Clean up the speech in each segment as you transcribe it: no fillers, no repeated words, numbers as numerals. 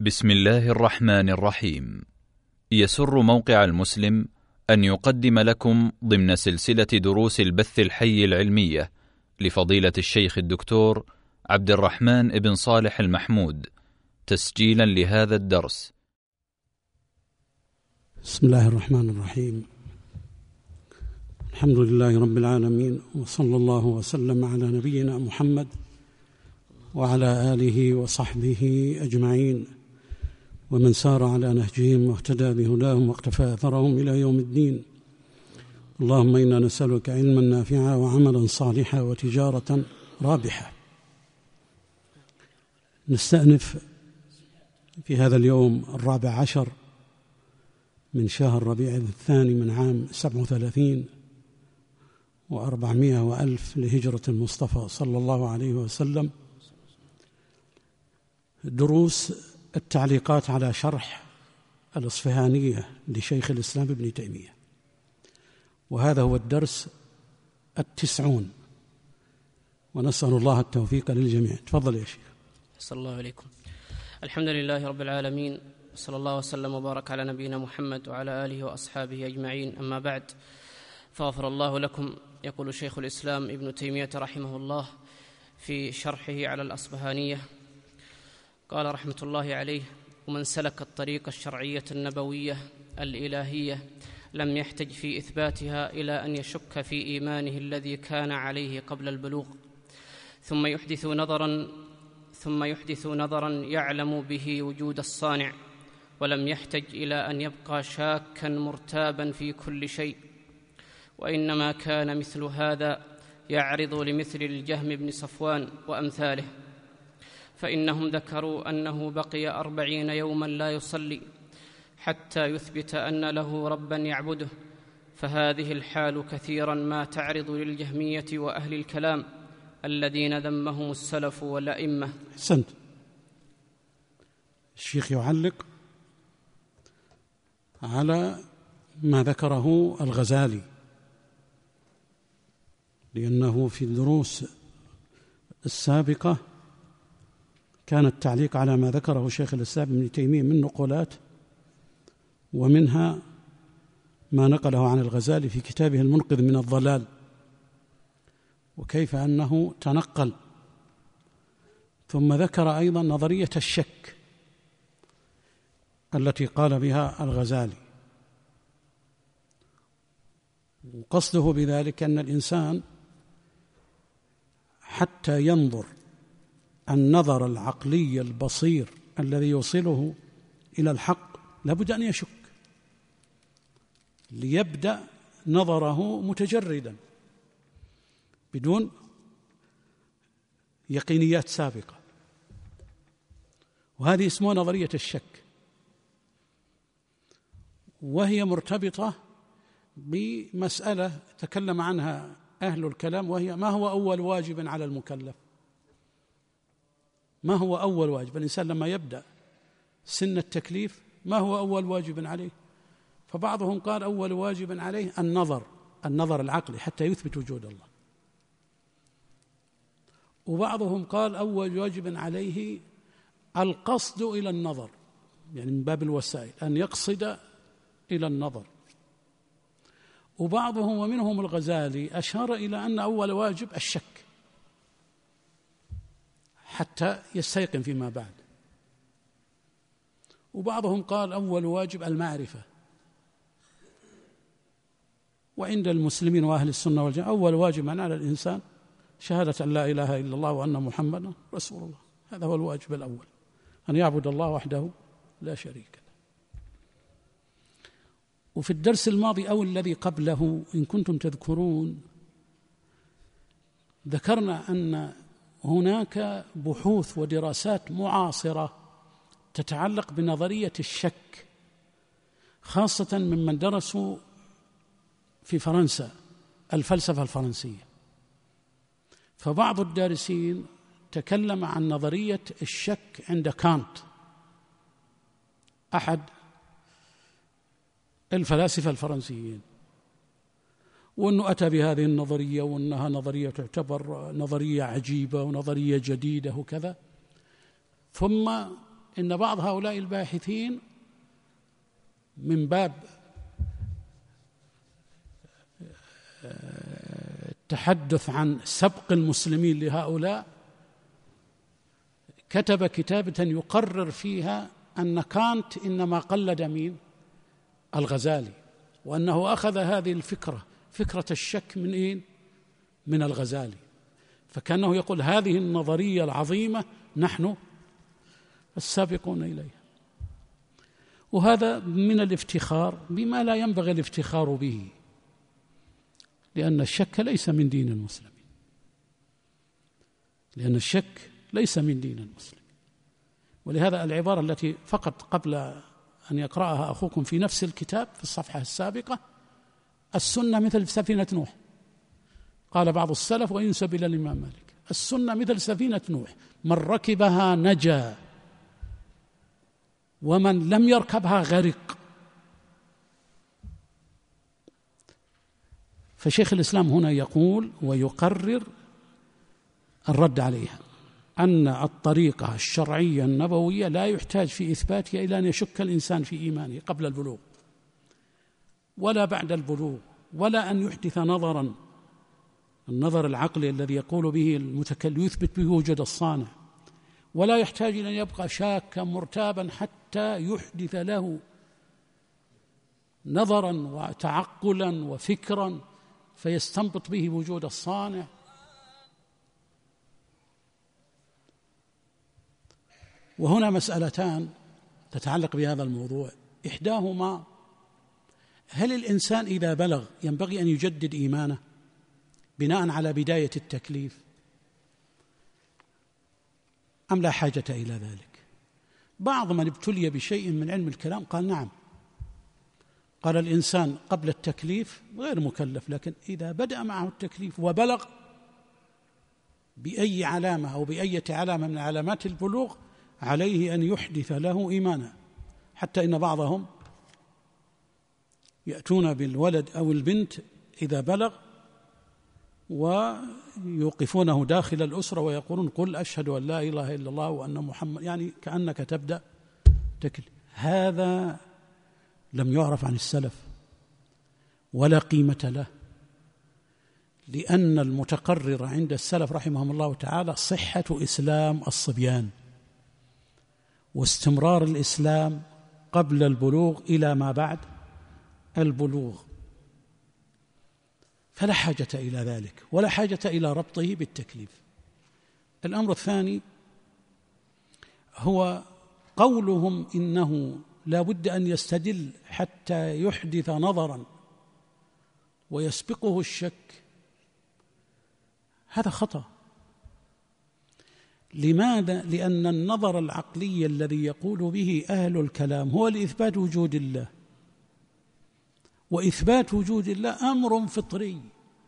بسم الله الرحمن الرحيم. يسر موقع المسلم أن يقدم لكم ضمن سلسلة دروس البث الحي العلمية لفضيلة الشيخ الدكتور عبد الرحمن بن صالح المحمود تسجيلا لهذا الدرس. بسم الله الرحمن الرحيم. الحمد لله رب العالمين، وصلى الله وسلم على نبينا محمد وعلى آله وصحبه أجمعين، ومن سار على نهجهم واهتدى بهداهم واقتفى أثرهم إلى يوم الدين. اللهم إنا نسألك علما نافعا وعملا صالحا وتجارة رابحة. نستأنف في هذا اليوم 14 من شهر ربيع الثاني من عام 37 و400 وألف لهجرة المصطفى صلى الله عليه وسلم، دروس التعليقات على شرح الإصفهانية لشيخ الإسلام ابن تيمية، وهذا هو الدرس 90، ونسأل الله التوفيق للجميع. تفضل يا شيخ. صلى الله عليكم. الحمد لله رب العالمين، صلى الله وسلم وبارك على نبينا محمد وعلى آله وأصحابه أجمعين، أما بعد، فغفر الله لكم. يقول شيخ الإسلام ابن تيمية رحمه الله في شرحه على الأصفهانية، قال رحمة الله عليه: ومن سلك الطريق الشرعية النبوية الإلهية لم يحتج في إثباتها إلى أن يشك في إيمانه الذي كان عليه قبل البلوغ، ثم يحدث نظرا يعلم به وجود الصانع، ولم يحتج إلى أن يبقى شاكا مرتابا في كل شيء، وإنما كان مثل هذا يعرض لمثل الجهم بن صفوان وأمثاله، فإنهم ذكروا أنه بقي 40 يوما لا يصلي حتى يثبت أن له ربا يعبده، فهذه الحال كثيرا ما تعرض للجهمية وأهل الكلام الذين ذمهم السلف والأئمة. أحسنت. الشيخ يعلق على ما ذكره الغزالي، لأنه في الدروس السابقة كان التعليق على ما ذكره شيخ الإسلام ابن تيمية من نقولات، ومنها ما نقله عن الغزالي في كتابه المنقذ من الضلال، وكيف أنه تنقل. ثم ذكر أيضا نظرية الشك التي قال بها الغزالي، وقصده بذلك أن الإنسان حتى ينظر النظر العقلي البصير الذي يوصله إلى الحق لابد أن يشك، ليبدأ نظره متجردا بدون يقينيات سابقة، وهذه اسمها نظرية الشك، وهي مرتبطة بمسألة تكلم عنها أهل الكلام، وهي ما هو أول واجب على المكلف؟ ما هو أول واجب؟ الإنسان لما يبدأ سن التكليف ما هو أول واجب عليه؟ فبعضهم قال أول واجب عليه النظر العقلي حتى يثبت وجود الله، وبعضهم قال أول واجب عليه القصد إلى النظر، يعني من باب الوسائل أن يقصد إلى النظر، وبعضهم ومنهم الغزالي أشار إلى أن أول واجب الشك حتى يستيقن فيما بعد، وبعضهم قال أول واجب المعرفة، وعند المسلمين وأهل السنة والجماعة أول واجب على الإنسان شهادة أن لا إله إلا الله وأن محمدا رسول الله، هذا هو الواجب الأول، أن يعبد الله وحده لا شريك له. وفي الدرس الماضي أو الذي قبله إن كنتم تذكرون ذكرنا أن هناك بحوث ودراسات معاصرة تتعلق بنظرية الشك، خاصة ممن درسوا في فرنسا الفلسفة الفرنسية، فبعض الدارسين تكلم عن نظرية الشك عند كانت أحد الفلاسفة الفرنسيين، وأنه أتى بهذه النظرية وأنها نظرية تعتبر نظرية عجيبة ونظرية جديدة وكذا، ثم إن بعض هؤلاء الباحثين من باب التحدث عن سبق المسلمين لهؤلاء كتب كتابة يقرر فيها أن كانت إنما قلد مين؟ الغزالي، وأنه أخذ هذه الفكرة، فكرة الشك من إيه؟ من الغزالي، فكأنه يقول هذه النظرية العظيمة نحن السابقون إليها. وهذا من الافتخار بما لا ينبغي الافتخار به، لأن الشك ليس من دين المسلمين، لأن الشك ليس من دين المسلمين. ولهذا العبارة التي فقط قبل أن يقرأها أخوكم في نفس الكتاب في الصفحة السابقة: السنة مثل سفينة نوح. قال بعض السلف وينسب إلى الإمام مالك: السنة مثل سفينة نوح، من ركبها نجا ومن لم يركبها غرق. فشيخ الإسلام هنا يقول ويقرر الرد عليها أن الطريقة الشرعية النبوية لا يحتاج في إثباتها إلى أن يشك الإنسان في إيمانه قبل البلوغ ولا بعد البلوغ، ولا أن يحدث نظرا، النظر العقلي الذي يقول به المتكلم يثبت به وجود الصانع، ولا يحتاج إلى أن يبقى شاكا مرتابا حتى يحدث له نظرا وتعقلا وفكرا فيستنبط به وجود الصانع. وهنا مسألتان تتعلق بهذا الموضوع، إحداهما: هل الإنسان إذا بلغ ينبغي أن يجدد إيمانه بناء على بداية التكليف أم لا حاجة إلى ذلك؟ بعض من ابتلي بشيء من علم الكلام قال نعم، قال الإنسان قبل التكليف غير مكلف، لكن إذا بدأ معه التكليف وبلغ بأي علامة أو بأية علامة من علامات البلوغ عليه أن يحدث له إيمانا، حتى إن بعضهم يأتون بالولد أو البنت إذا بلغ ويوقفونه داخل الأسرة ويقولون: قل أشهد أن لا إله إلا الله وأن محمد، يعني كأنك تبدأ تكليف. هذا لم يعرف عن السلف ولا قيمة له، لأن المتقرر عند السلف رحمهم الله تعالى صحة إسلام الصبيان واستمرار الإسلام قبل البلوغ إلى ما بعد البلوغ، فلا حاجة إلى ذلك ولا حاجة إلى ربطه بالتكليف. الأمر الثاني هو قولهم إنه لا بد أن يستدل حتى يحدث نظرا ويسبقه الشك، هذا خطأ. لماذا؟ لأن النظر العقلي الذي يقول به أهل الكلام هو لإثبات وجود الله، وإثبات وجود الله أمر فطري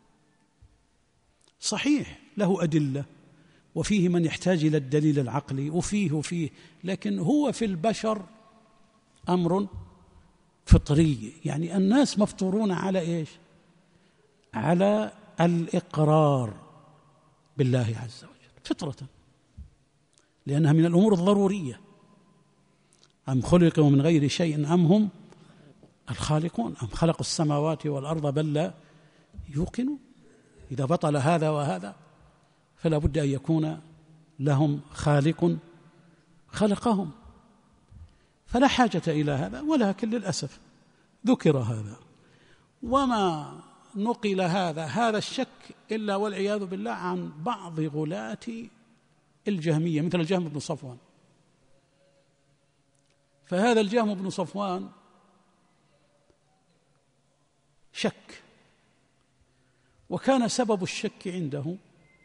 صحيح له أدلة، وفيه من يحتاج إلى الدليل العقلي وفيه، لكن هو في البشر أمر فطري. يعني الناس مفطورون على إيش؟ على الإقرار بالله عز وجل فطرة، لأنها من الأمور الضرورية. أم خلقوا من غير شيء أم هم الخالقون أم خلقوا السماوات والأرض بل لا يوقنون. إذا بطل هذا وهذا فلا بد أن يكون لهم خالق خلقهم، فلا حاجة إلى هذا. ولكن للأسف ذكر هذا وما نقل هذا الشك إلا والعياذ بالله عن بعض غلاة الجهمية مثل الجهم بن صفوان. فهذا الجهم بن صفوان شك، وكان سبب الشك عنده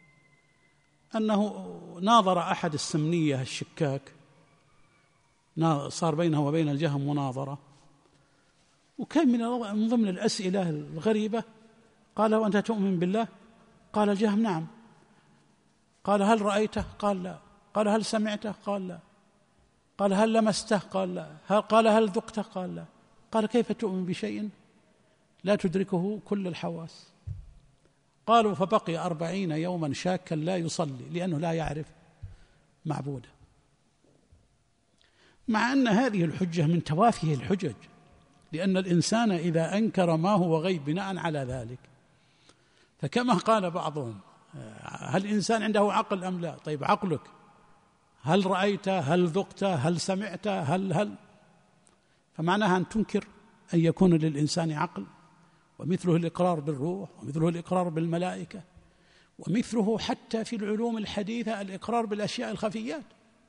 أنه ناظر أحد السمنية الشكاك، صار بينه وبين الجهم مناظرة، وكان من ضمن الأسئلة الغريبة قال: وأنت تؤمن بالله؟ قال الجهم: نعم. قال: هل رأيته؟ قال: لا. قال: هل سمعته؟ قال: لا. قال: هل لمسته؟ قال: لا. قال: هل ذقته؟ قال: لا. قال: كيف تؤمن بشيء لا تدركه كل الحواس؟ قالوا: فبقي 40 يوما شاكا لا يصلي لأنه لا يعرف معبوده. مع أن هذه الحجة من توافه الحجج، لأن الإنسان إذا أنكر ما هو غيب بناء على ذلك، فكما قال بعضهم هل الإنسان عنده عقل أم لا؟ طيب عقلك هل رأيته، هل ذقته، هل سمعته، هل فمعناها أن تنكر أن يكون للإنسان عقل، ومثله الإقرار بالروح، ومثله الإقرار بالملائكة، ومثله حتى في العلوم الحديثة الإقرار بالأشياء الخفيات،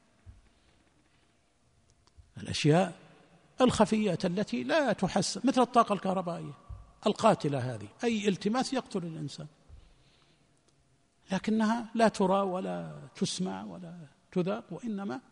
الأشياء الخفيات التي لا تحس، مثل الطاقة الكهربائية القاتلة، هذه أي التماس يقتل الإنسان، لكنها لا ترى ولا تسمع ولا تذاق، وإنما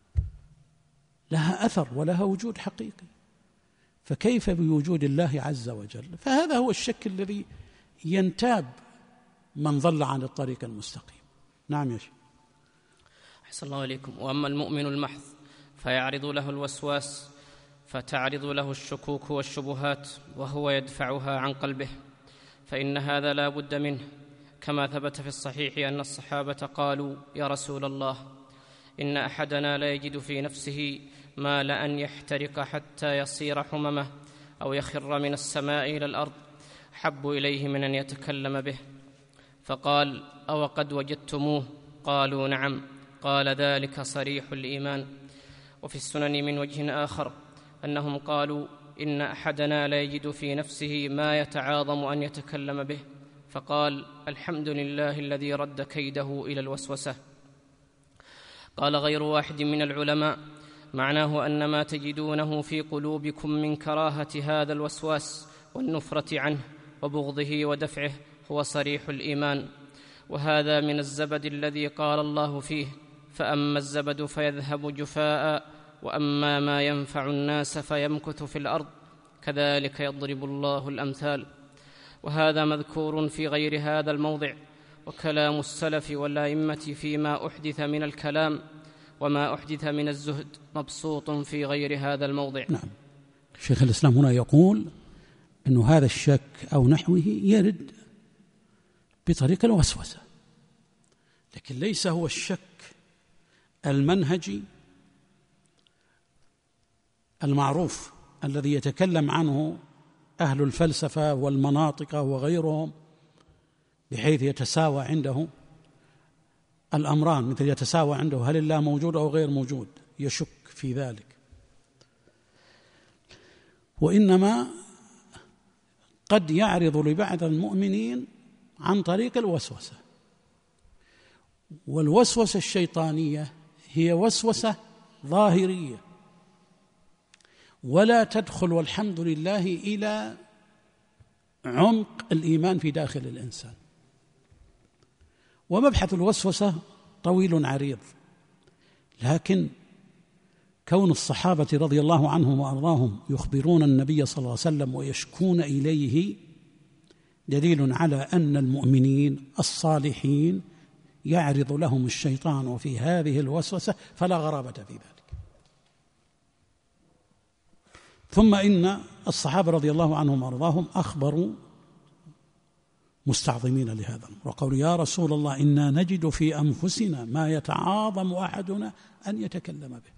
لها أثر ولها وجود حقيقي، فكيف بوجود الله عز وجل؟ فهذا هو الشك الذي ينتاب من ضل عن الطريق المستقيم. نعم يا شيخ. أحسن الله إليكم. وأما المؤمن المحض فيعرض له الوسواس، فتعرض له الشكوك والشبهات وهو يدفعها عن قلبه، فإن هذا لا بد منه، كما ثبت في الصحيح أن الصحابة قالوا: يا رسول الله، إن أحدنا لا يجد في نفسه ما لأن يحترق حتى يصير حممه أو يخر من السماء إلى الأرض، حب إليه من أن يتكلم به. فقال: أو قد وجدتموه؟ قالوا: نعم. قال: ذلك صريح الإيمان. وفي السنن من وجه آخر أنهم قالوا: إن أحدنا لا يجد في نفسه ما يتعاظم أن يتكلم به، فقال: الحمد لله الذي رد كيده إلى الوسوسة. قال غير واحد من العلماء: معناه أن ما تجدونه في قلوبكم من كراهة هذا الوسواس والنفرة عنه وبغضه ودفعه هو صريح الإيمان، وهذا من الزبد الذي قال الله فيه: فأما الزبد فيذهب جفاء وأما ما ينفع الناس فيمكث في الأرض، كذلك يضرب الله الأمثال. وهذا مذكور في غير هذا الموضع، وكلام السلف والأئمة فيما أحدث من الكلام وما أحدث من الزهد مبسوط في غير هذا الموضع. نعم. شيخ الإسلام هنا يقول أن هذا الشك أو نحوه يرد بطريق الوسوسة، لكن ليس هو الشك المنهجي المعروف الذي يتكلم عنه أهل الفلسفة والمناطق وغيرهم، بحيث يتساوى عنده الأمران، مثل يتساوى عنده هل الله موجود أو غير موجود، يشك في ذلك. وإنما قد يعرض لبعض المؤمنين عن طريق الوسوسة، والوسوسة الشيطانية هي وسوسة ظاهرية ولا تدخل والحمد لله إلى عمق الإيمان في داخل الإنسان. ومبحث الوسوسة طويل عريض، لكن كون الصحابة رضي الله عنهم وأرضاهم يخبرون النبي صلى الله عليه وسلم ويشكون إليه دليل على أن المؤمنين الصالحين يعرض لهم الشيطان في هذه الوسوسة فلا غرابة في ذلك. ثم إن الصحابة رضي الله عنهم وأرضاهم أخبروا مستعظمين لهذا وقالوا: يا رسول الله، إنا نجد في أنفسنا ما يتعاظم أحدنا أن يتكلم به.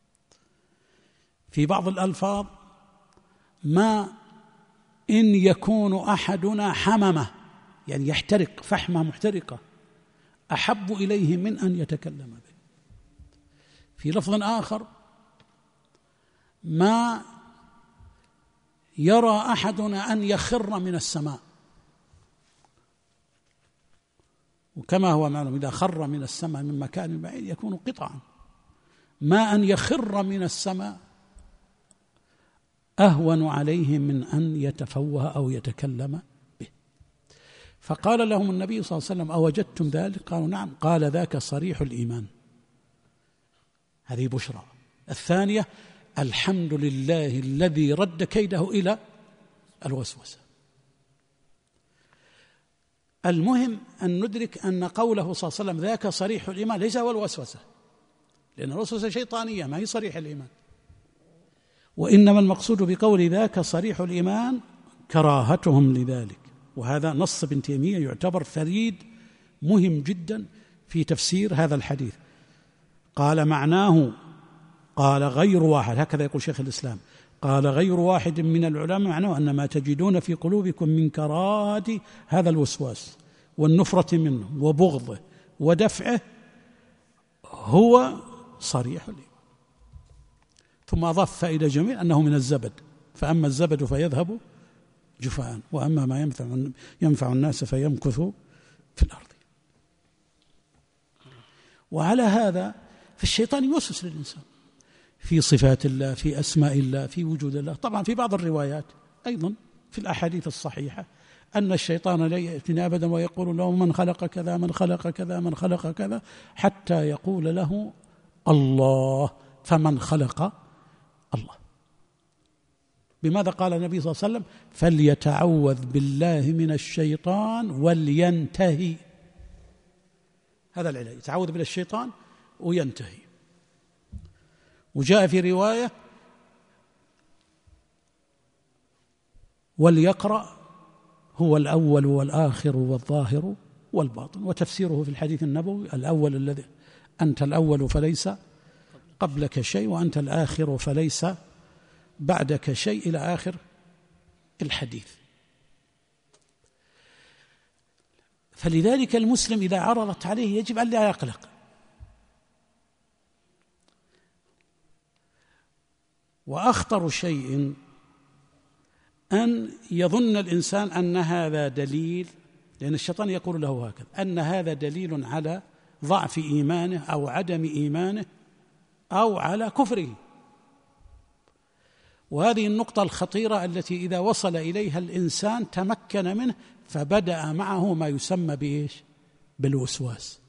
في بعض الألفاظ: ما إن يكون أحدنا حممة، يعني يحترق فحمة محترقة، أحب إليه من أن يتكلم به. في لفظ آخر: ما يرى أحدنا أن يخر من السماء، وكما هو معلوم إذا خر من السماء من مكان بعيد يكون قطعا، ما أن يخر من السماء أهون عليه من أن يتفوه أو يتكلم به. فقال لهم النبي صلى الله عليه وسلم: أوجدتم ذلك؟ قالوا: نعم. قال: ذاك صريح الإيمان. هذه بشرى. الثانية: الحمد لله الذي رد كيده إلى الوسوسة. المهم أن ندرك أن قوله صلى الله عليه وسلم ذاك صريح الإيمان ليس هو الوسوسة، لأن الوسوسة شيطانية ما هي صريح الإيمان، وإنما المقصود بقول ذاك صريح الإيمان كراهتهم لذلك. وهذا نص ابن تيمية يعتبر فريد مهم جدا في تفسير هذا الحديث. قال: معناه قال غير واحد، هكذا يقول شيخ الإسلام، قال غير واحد من العلماء معناه أن ما تجدون في قلوبكم من كراهة هذا الوسواس والنفرة منه وبغضه ودفعه هو صريح الإيمان. ثم أضاف فائدة جميلة أنه من الزبد، فأما الزبد فيذهب جفاء وأما ما ينفع الناس فيمكث في الأرض. وعلى هذا فالشيطان يوسوس للإنسان في صفات الله، في أسماء الله، في وجود الله. طبعا في بعض الروايات أيضا في الأحاديث الصحيحة أن الشيطان لا يأتينا أبدا ويقول له من خلق كذا من خلق كذا من خلق كذا، حتى يقول له الله، فمن خلق الله. بماذا قال النبي صلى الله عليه وسلم؟ فليتعوذ بالله من الشيطان ولينتهي. هذا العلاج، يتعوذ من الشيطان وينتهي. وجاء في رواية وليقرأ هو الأول والآخر والظاهر والباطن. وتفسيره في الحديث النبوي الأول الذي أنت الأول فليس قبلك شيء وأنت الآخر فليس بعدك شيء، إلى آخر الحديث. فلذلك المسلم إذا عرضت عليه يجب أن لا يقلق، وأخطر شيء أن يظن الإنسان أن هذا دليل، لأن الشيطان يقول له هكذا، أن هذا دليل على ضعف إيمانه أو عدم إيمانه أو على كفره. وهذه النقطة الخطيرة التي إذا وصل إليها الإنسان تمكن منه، فبدأ معه ما يسمى بإيش؟ بالوسواس.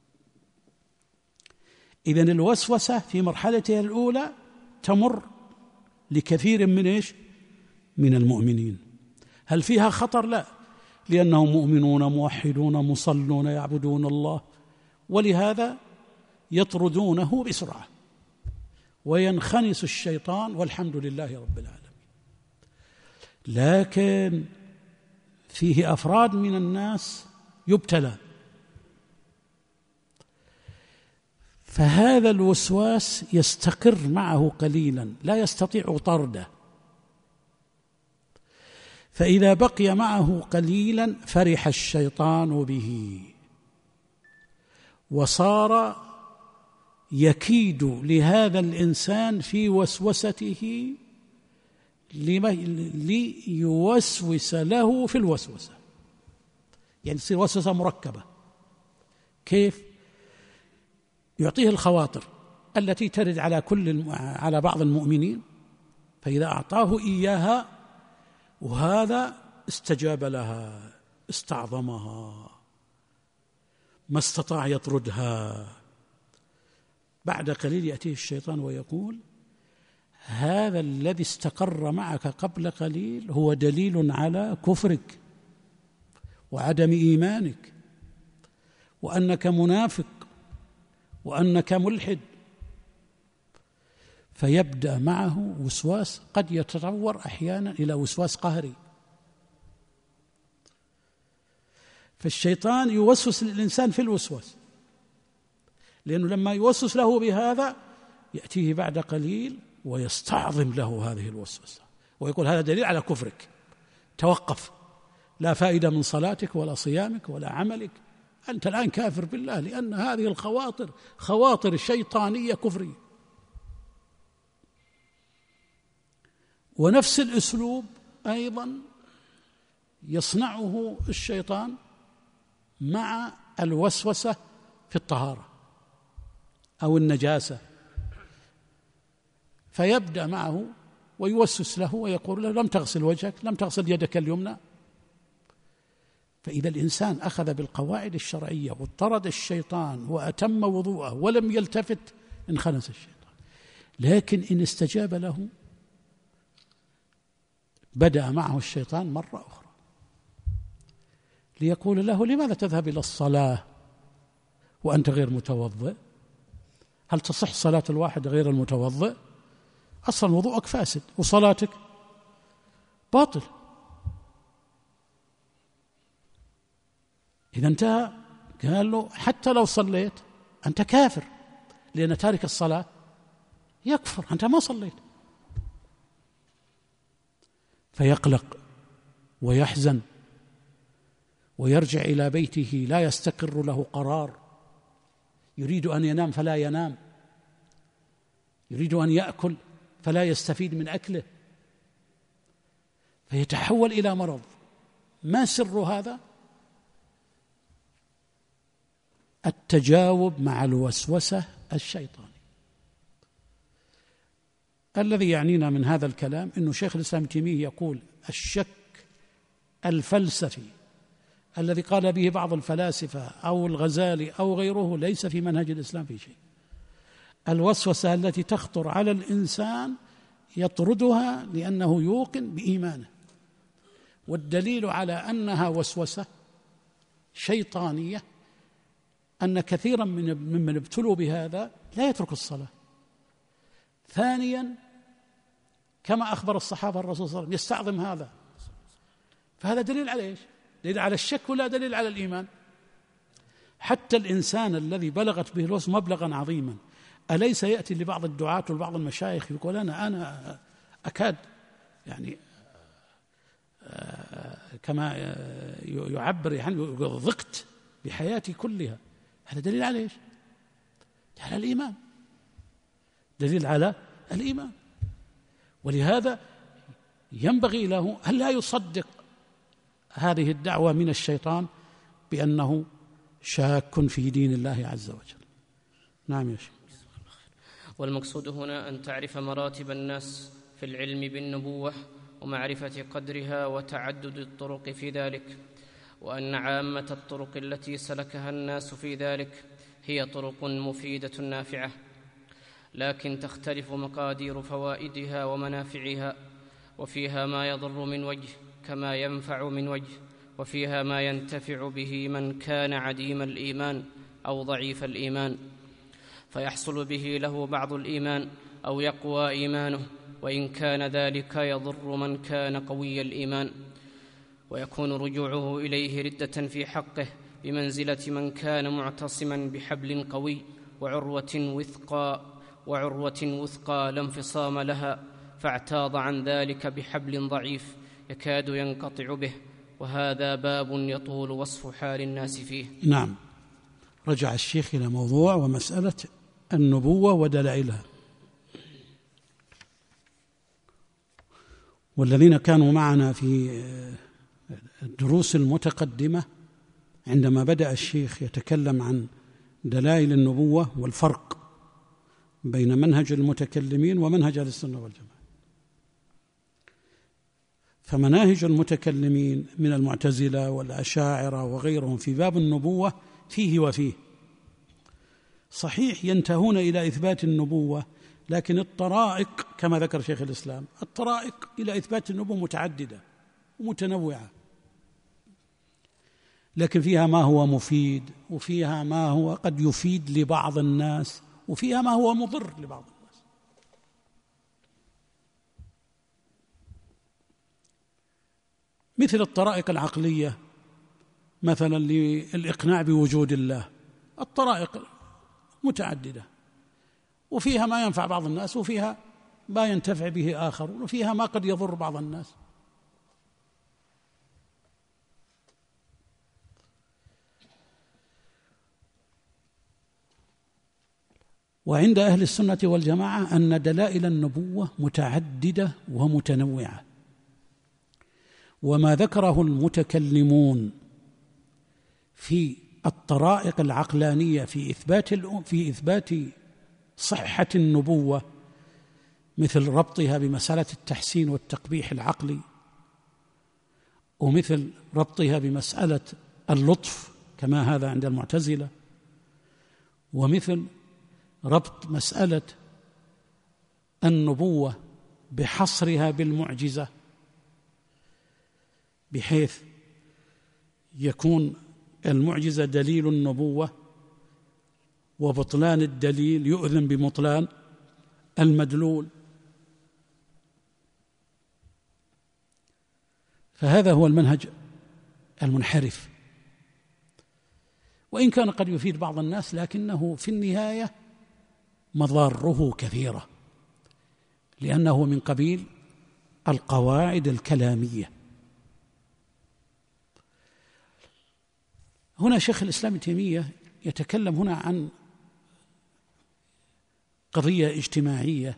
إذن الوسوسة في مرحلتها الأولى تمر لكثير من إيش؟ من المؤمنين. هل فيها خطر؟ لا، لأنهم مؤمنون موحدون مصلون يعبدون الله، ولهذا يطردونه بسرعة وينخنس الشيطان والحمد لله رب العالمين. لكن فيه أفراد من الناس يبتلى، فهذا الوسواس يستقر معه قليلا لا يستطيع طرده، فإذا بقي معه قليلا فرح الشيطان به وصار يكيد لهذا الإنسان في وسوسته ليوسوس له في الوسوسة، يعني تصير وسوسة مركبة. كيف؟ يعطيه الخواطر التي ترد على بعض المؤمنين، فإذا أعطاه إياها وهذا استجاب لها استعظمها ما استطاع يطردها، بعد قليل يأتيه الشيطان ويقول هذا الذي استقر معك قبل قليل هو دليل على كفرك وعدم إيمانك وأنك منافق وأنك ملحد، فيبدأ معه وسواس قد يتطور أحيانا إلى وسواس قهري. فالشيطان يوسوس للإنسان في الوسواس، لأنه لما يوسوس له بهذا يأتيه بعد قليل ويستعظم له هذه الوسوسة ويقول هذا دليل على كفرك، توقف، لا فائدة من صلاتك ولا صيامك ولا عملك، أنت الآن كافر بالله، لأن هذه الخواطر خواطر شيطانية كفرية. ونفس الأسلوب أيضا يصنعه الشيطان مع الوسوسة في الطهارة أو النجاسة، فيبدأ معه ويوسوس له ويقول له لم تغسل وجهك، لم تغسل يدك اليمنى. فإذا الإنسان أخذ بالقواعد الشرعية واضطرد الشيطان وأتم وضوءه ولم يلتفت انخنس الشيطان، لكن إن استجاب له بدأ معه الشيطان مرة أخرى ليقول له لماذا تذهب إلى الصلاة وأنت غير متوضئ؟ هل تصح صلاة الواحد غير المتوضئ؟ أصلا وضوءك فاسد وصلاتك باطل. إذا انتهى قال له حتى لو صليت أنت كافر، لأن تارك الصلاة يكفر، أنت ما صليت، فيقلق ويحزن ويرجع إلى بيته لا يستقر له قرار، يريد أن ينام فلا ينام، يريد أن يأكل فلا يستفيد من أكله، فيتحول إلى مرض. ما سر هذا؟ التجاوب مع الوسوسة الشيطانية. الذي يعنينا من هذا الكلام أنه شيخ الإسلام ابن تيمية يقول الشك الفلسفي الذي قال به بعض الفلاسفة أو الغزالي أو غيره ليس في منهج الإسلام في شيء. الوسوسة التي تخطر على الإنسان يطردها لأنه يوقن بإيمانه، والدليل على أنها وسوسة شيطانية أن كثيرا ممن ابتلوا بهذا لا يترك الصلاة. ثانيا، كما أخبر الصحابة الرسول صلى الله عليه وسلم يستعظم هذا، فهذا دليل على إيش؟ دليل على الشك ولا دليل على الإيمان؟ حتى الإنسان الذي بلغت به الوسوسة مبلغا عظيما أليس يأتي لبعض الدعاة ولبعض المشايخ يقول أنا أكاد يعني كما يعبر يعني ضقت بحياتي كلها. هذا دليل على إيش؟ على الإيمان، دليل على الإيمان. ولهذا ينبغي له أن لا يصدق هذه الدعوة من الشيطان بأنه شاك في دين الله عز وجل. نعم يا شيخ. والمقصود هنا أن تعرف مراتب الناس في العلم بالنبوة ومعرفة قدرها وتعدد الطرق في ذلك، وأن عامة الطرق التي سلكها الناس في ذلك هي طرق مفيدة نافعة، لكن تختلف مقادير فوائدها ومنافعها، وفيها ما يضر من وجه كما ينفع من وجه، وفيها ما ينتفع به من كان عديم الإيمان أو ضعيف الإيمان، فيحصل به له بعض الإيمان أو يقوى إيمانه، وإن كان ذلك يضر من كان قوي الإيمان، ويكون رجوعه إليه ردة في حقه بمنزلة من كان معتصما بحبل قوي وعروة وثقى لا انفصام لها، فاعتاض عن ذلك بحبل ضعيف يكاد ينقطع به، وهذا باب يطول وصف حال الناس فيه. نعم. رجع الشيخ إلى موضوع ومسألة النبوة ودلائلها. والذين كانوا معنا في الدروس المتقدمة عندما بدأ الشيخ يتكلم عن دلائل النبوة والفرق بين منهج المتكلمين ومنهج أهل السنة والجماعة، فمناهج المتكلمين من المعتزلة والأشاعرة وغيرهم في باب النبوة فيه وفيه، صحيح ينتهون إلى إثبات النبوة، لكن الطرائق كما ذكر شيخ الإسلام الطرائق إلى إثبات النبوة متعددة ومتنوعة، لكن فيها ما هو مفيد، وفيها ما هو قد يفيد لبعض الناس، وفيها ما هو مضر لبعض الناس. مثل الطرائق العقلية مثلا للإقناع بوجود الله، الطرائق متعددة، وفيها ما ينفع بعض الناس، وفيها ما ينتفع به آخرون، وفيها ما قد يضر بعض الناس. وعند أهل السنة والجماعة أن دلائل النبوة متعددة ومتنوعة، وما ذكره المتكلمون في الطرائق العقلانية في إثبات صحة النبوة، مثل ربطها بمسألة التحسين والتقبيح العقلي، ومثل ربطها بمسألة اللطف كما هذا عند المعتزلة، ومثل ربط مسألة النبوة بحصرها بالمعجزة، بحيث يكون المعجزة دليل النبوة، وبطلان الدليل يؤذن ببطلان المدلول. فهذا هو المنهج المنحرف، وإن كان قد يفيد بعض الناس، لكنه في النهاية مضاره كثيرة. لأنه من قبيل القواعد الكلامية. هنا شيخ الإسلام ابن تيمية يتكلم هنا عن قضية اجتماعية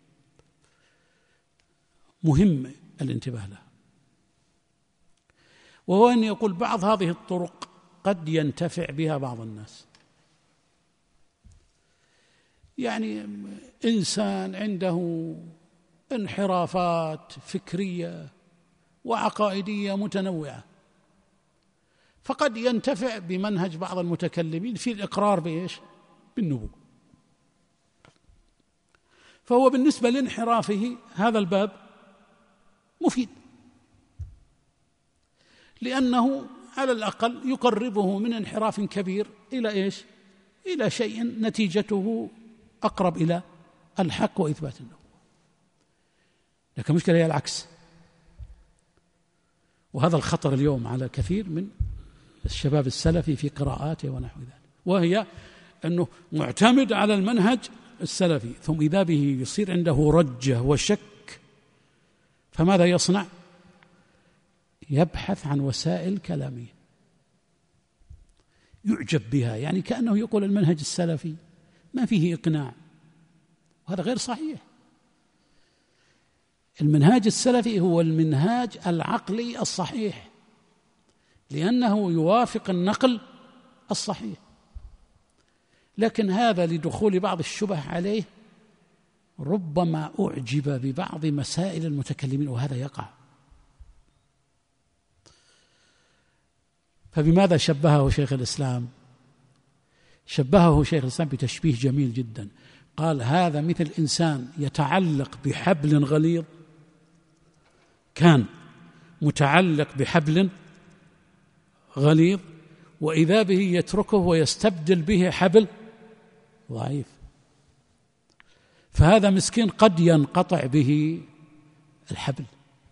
مهم الانتباه لها، وهو أن يقول بعض هذه الطرق قد ينتفع بها بعض الناس. يعني إنسان عنده انحرافات فكرية وعقائدية متنوعة، فقد ينتفع بمنهج بعض المتكلمين في الإقرار بإيش؟ بالنبوة. فهو بالنسبة لانحرافه هذا الباب مفيد، لأنه على الأقل يقربه من انحراف كبير إلى إيش؟ إلى شيء نتيجته أقرب إلى الحق وإثبات النبوة. لكن المشكلة هي العكس، وهذا الخطر اليوم على كثير من الشباب السلفي في قراءاته ونحو ذلك، وهي أنه معتمد على المنهج السلفي، ثم إذا به يصير عنده رجة وشك، فماذا يصنع؟ يبحث عن وسائل كلامية يعجب بها، يعني كأنه يقول المنهج السلفي ما فيه إقناع، وهذا غير صحيح. المنهاج السلفي هو المنهاج العقلي الصحيح، لأنه يوافق النقل الصحيح. لكن هذا لدخول بعض الشبه عليه ربما أعجب ببعض مسائل المتكلمين، وهذا يقع. فبماذا شبهه شيخ الإسلام؟ شبهه شيخ الإسلام بتشبيه جميل جدا، قال هذا مثل إنسان يتعلق بحبل غليظ، كان متعلق بحبل غليظ، وإذا به يتركه ويستبدل به حبل ضعيف، فهذا مسكين قد ينقطع به الحبل،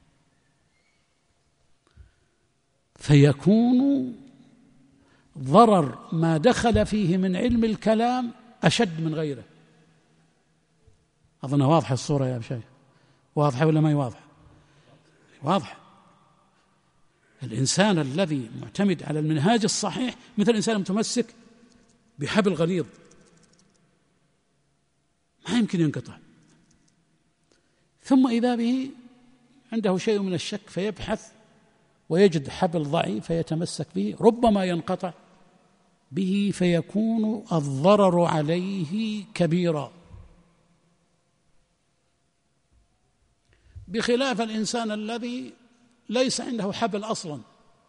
فيكون ضرر ما دخل فيه من علم الكلام أشد من غيره. أظن واضحة الصورة يا شيخ، واضحة ولا ما هي واضحة؟ واضحة. الإنسان الذي معتمد على المنهاج الصحيح مثل الإنسان المتمسك بحبل غليظ، ما يمكن ينقطع، ثم إذا به عنده شيء من الشك فيبحث ويجد حبل ضعيف فيتمسك به، ربما ينقطع به فيكون الضرر عليه كبيرا، بخلاف الإنسان الذي ليس عنده حبل أصلا،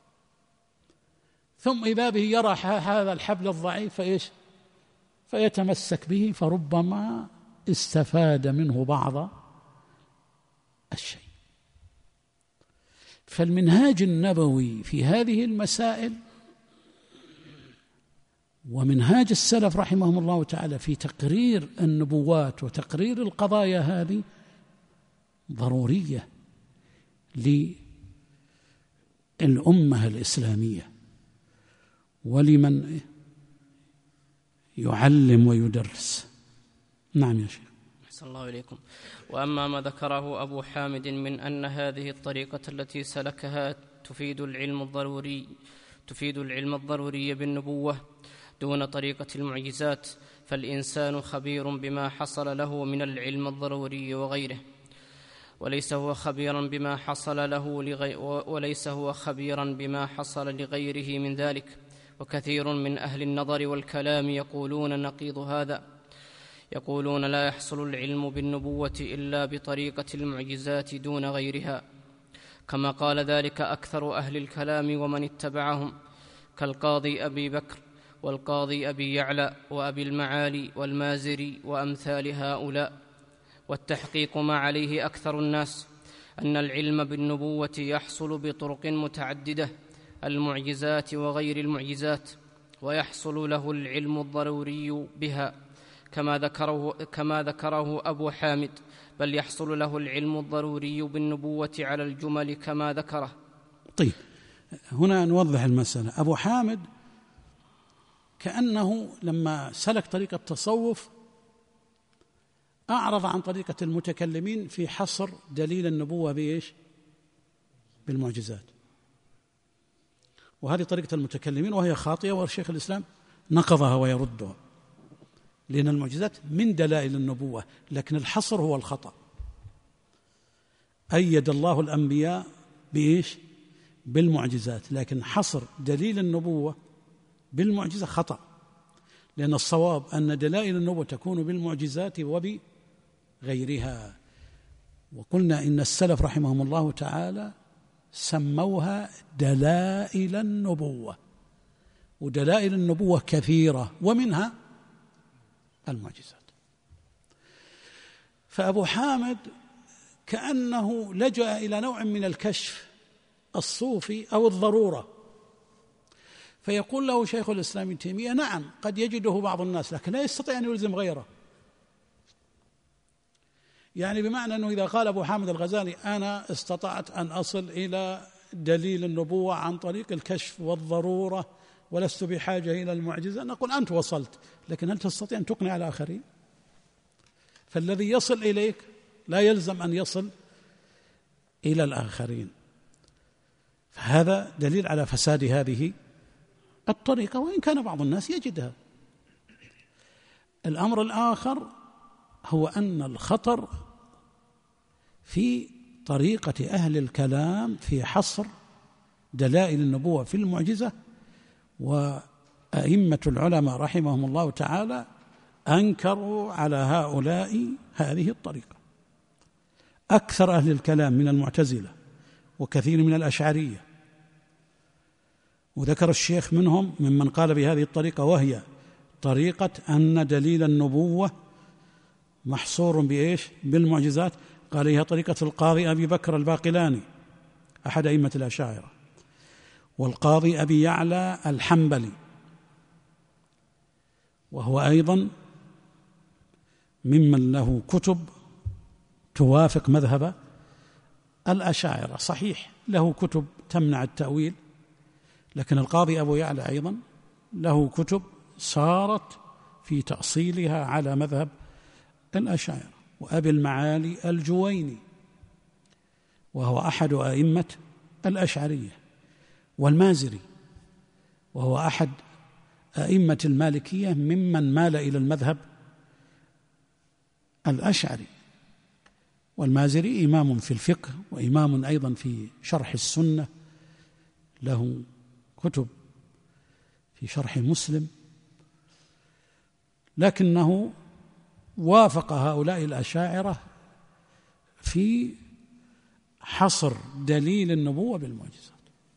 ثم إذا به يرى هذا الحبل الضعيف فإيش؟ فيتمسك به، فربما استفاد منه بعض الشيء. فالمنهاج النبوي في هذه المسائل ومنهاج السلف رحمهم الله تعالى في تقرير النبوات وتقرير القضايا هذه ضرورية للأمة الإسلامية ولمن يعلم ويدرس. نعم يا شيخ. أحسن الله إليكم. وأما ما ذكره أبو حامد من أن هذه الطريقة التي سلكها تفيد العلم الضروري بالنبوة دون طريقة المعجزات، فالإنسان خبير بما حصل له من العلم الضروري وغيره، وليس هو خبيرا بما حصل لغيره من ذلك. وكثير من أهل النظر والكلام يقولون نقيض هذا، يقولون لا يحصل العلم بالنبوة إلا بطريقة المعجزات دون غيرها، كما قال ذلك أكثر أهل الكلام ومن اتبعهم، كالقاضي أبي بكر والقاضي أبي يعلى وأبي المعالي والمازري وأمثال هؤلاء. والتحقيق ما عليه أكثر الناس أن العلم بالنبوة يحصل بطرق متعددة، المعجزات وغير المعجزات، ويحصل له العلم الضروري بها كما ذكره أبو حامد، بل يحصل له العلم الضروري بالنبوة على الجمل كما ذكره. طيب، هنا نوضح المسألة. أبو حامد كأنه لما سلك طريق التصوف أعرض عن طريقة المتكلمين في حصر دليل النبوة بإيش؟ بالمعجزات، وهذه طريقة المتكلمين وهي خاطئة، والشيخ الإسلام نقضها ويردها، لأن المعجزات من دلائل النبوة، لكن الحصر هو الخطأ. أيد الله الأنبياء بإيش؟ بالمعجزات، لكن حصر دليل النبوة بالمعجزة خطأ، لأن الصواب أن دلائل النبوة تكون بالمعجزات وبغيرها. وقلنا إن السلف رحمهم الله تعالى سموها دلائل النبوة، ودلائل النبوة كثيرة ومنها المعجزات. فأبو حامد كأنه لجأ إلى نوع من الكشف الصوفي أو الضرورة، فيقول له شيخ الإسلام ابن تيمية: نعم قد يجده بعض الناس لكن لا يستطيع أن يلزم غيره. يعني بمعنى أنه إذا قال أبو حامد الغزالي: أنا استطعت أن أصل إلى دليل النبوة عن طريق الكشف والضرورة ولست بحاجة إلى المعجزة، نقول أنت وصلت، لكن هل تستطيع أن تقنع الآخرين؟ فالذي يصل إليك لا يلزم أن يصل إلى الآخرين. فهذا دليل على فساد هذه الطريقة، وإن كان بعض الناس يجدها. الأمر الآخر هو أن الخطر في طريقة أهل الكلام في حصر دلائل النبوة في المعجزة، وأئمة العلماء رحمهم الله تعالى أنكروا على هؤلاء هذه الطريقة. أكثر أهل الكلام من المعتزلة وكثير من الأشعرية، وذكر الشيخ منهم ممن قال بهذه الطريقة، وهي طريقة أن دليل النبوة محصور بإيش؟ بالمعجزات. قال هي طريقة القاضي أبي بكر الباقلاني أحد أئمة الأشاعرة، والقاضي أبي يعلى الحنبلي، وهو أيضا ممن له كتب توافق مذهب الأشاعرة. صحيح له كتب تمنع التأويل، لكن القاضي أبو يعلى أيضا له كتب صارت في تأصيلها على مذهب الأشاعرة. وأبي المعالي الجويني وهو أحد أئمة الأشعرية، والمازري وهو أحد أئمة المالكية ممن مال إلى المذهب الأشعري. والمازري إمام في الفقه وإمام أيضا في شرح السنة، له كتب في شرح مسلم، لكنه وافق هؤلاء الأشاعرة في حصر دليل النبوة بالمعجزات.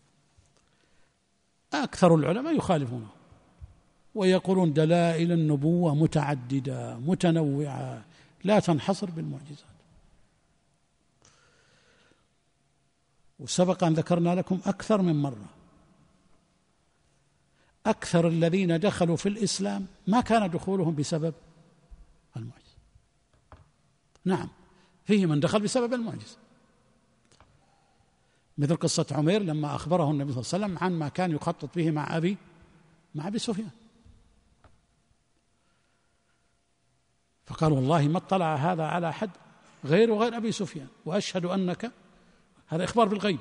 أكثر العلماء يخالفونه ويقولون دلائل النبوة متعددة متنوعة لا تنحصر بالمعجزات. وسبق أن ذكرنا لكم أكثر من مرة، أكثر الذين دخلوا في الإسلام ما كان دخولهم بسبب المعجزة. نعم فيه من دخل بسبب المعجزة، مثل قصة عمير لما أخبره النبي صلى الله عليه وسلم عن ما كان يخطط به مع أبي سفيان، فقال والله ما اطلع هذا على أحد غير أبي سفيان، وأشهد أنك، هذا إخبار بالغيب.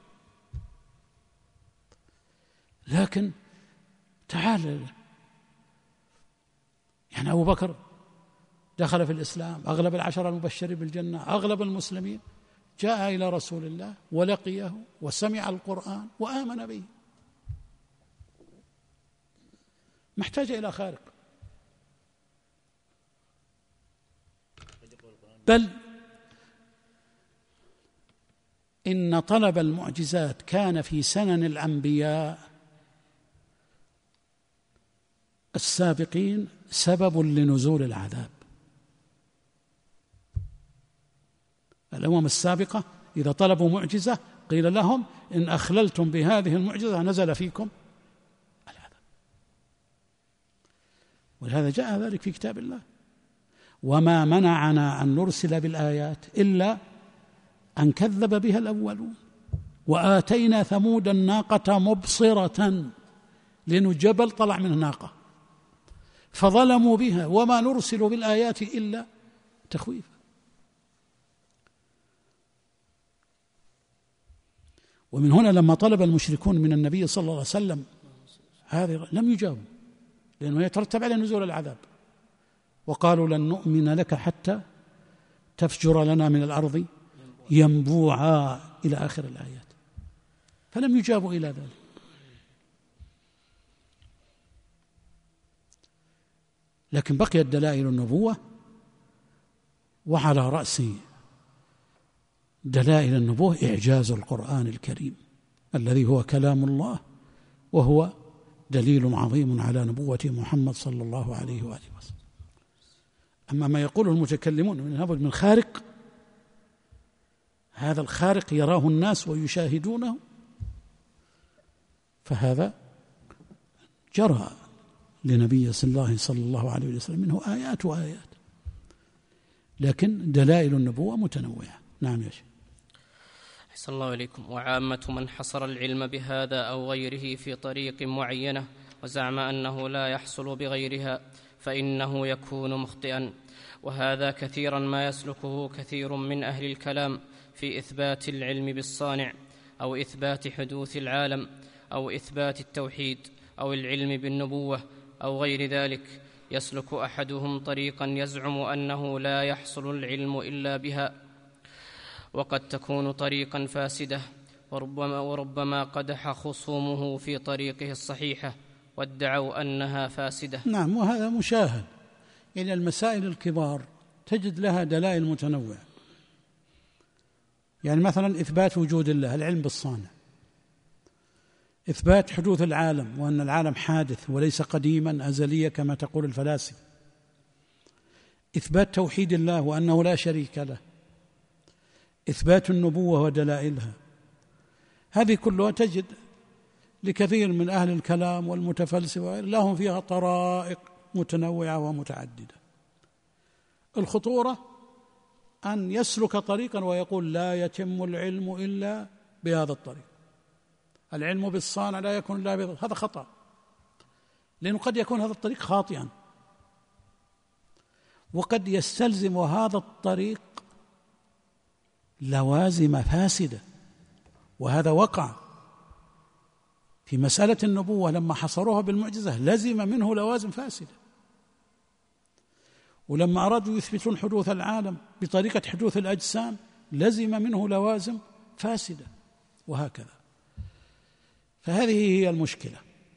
لكن تعال، يعني أبو بكر دخل في الإسلام، أغلب العشرة المبشرين بالجنة، أغلب المسلمين، جاء إلى رسول الله ولقيه وسمع القرآن وآمن به، محتاج إلى خارق. بل إن طلب المعجزات كان في سنن الأنبياء السابقين سبب لنزول العذاب. الأمم السابقة إذا طلبوا معجزة قيل لهم إن أخللتم بهذه المعجزة نزل فيكم العذاب، ولهذا جاء ذلك في كتاب الله: وما منعنا أن نرسل بالآيات إلا أن كذب بها الأولون وآتينا ثمود الناقة مبصرة، لأنه جبل طلع منه ناقة فظلموا بها، وما نرسل بالآيات إلا التخويف. ومن هنا لما طلب المشركون من النبي صلى الله عليه وسلم هذه لم يجابوا، لأنه يترتب على نزول العذاب، وقالوا لن نؤمن لك حتى تفجر لنا من الأرض ينبوعا إلى آخر الآيات، فلم يجابوا إلى ذلك. لكن بقيت دلائل النبوة، وعلى رأس دلائل النبوة إعجاز القرآن الكريم الذي هو كلام الله، وهو دليل عظيم على نبوة محمد صلى الله عليه وآله وسلم. أما ما يقوله المتكلمون من هذا من خارق، هذا الخارق يراه الناس ويشاهدونه، فهذا جرى لنبي صلى الله عليه وسلم منه آيات وآيات، لكن دلائل النبوة متنوعة. نعم يا شيخ. أحسن الله إليكم. وعامة من حصر العلم بهذا أو غيره في طريق معينة وزعم أنه لا يحصل بغيرها فإنه يكون مخطئا، وهذا كثيرا ما يسلكه كثير من أهل الكلام في إثبات العلم بالصانع، أو إثبات حدوث العالم، أو إثبات التوحيد، أو العلم بالنبوة، أو غير ذلك. يسلك أحدهم طريقا يزعم أنه لا يحصل العلم إلا بها، وقد تكون طريقا فاسدة، وربما قدح خصومه في طريقه الصحيحة وادعوا أنها فاسدة. نعم، وهذا مشاهد. يعني المسائل الكبار تجد لها دلائل متنوعة، يعني مثلا إثبات وجود الله، العلم بالصانع، إثبات حدوث العالم وأن العالم حادث وليس قديما أزليا كما تقول الفلاسفة، إثبات توحيد الله وأنه لا شريك له، إثبات النبوة ودلائلها. هذه كلها تجد لكثير من أهل الكلام والمتفلسفة لهم فيها طرائق متنوعة ومتعددة. الخطورة أن يسلك طريقا ويقول لا يتم العلم إلا بهذا الطريق، العلم بالصانع لا يكون إلا بهذا، هذا خطأ، لأنه قد يكون هذا الطريق خاطئا، وقد يستلزم هذا الطريق لوازم فاسدة، وهذا وقع في مسألة النبوة لما حصروها بالمعجزة، لزم منه لوازم فاسدة. ولما أرادوا يثبتون حدوث العالم بطريقة حدوث الأجسام لزم منه لوازم فاسدة، وهكذا. فهذه هي المشكلة،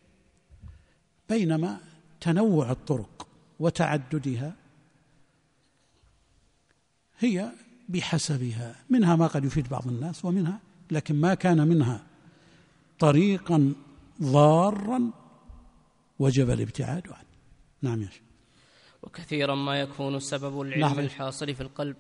بينما تنوع الطرق وتعددها هي بحسبها، منها ما قد يفيد بعض الناس ومنها، لكن ما كان منها طريقا ضارا وجب الابتعاد عنه. نعم يا شيخ. وكثيرا ما يكون سبب العلم الحاصل في القلب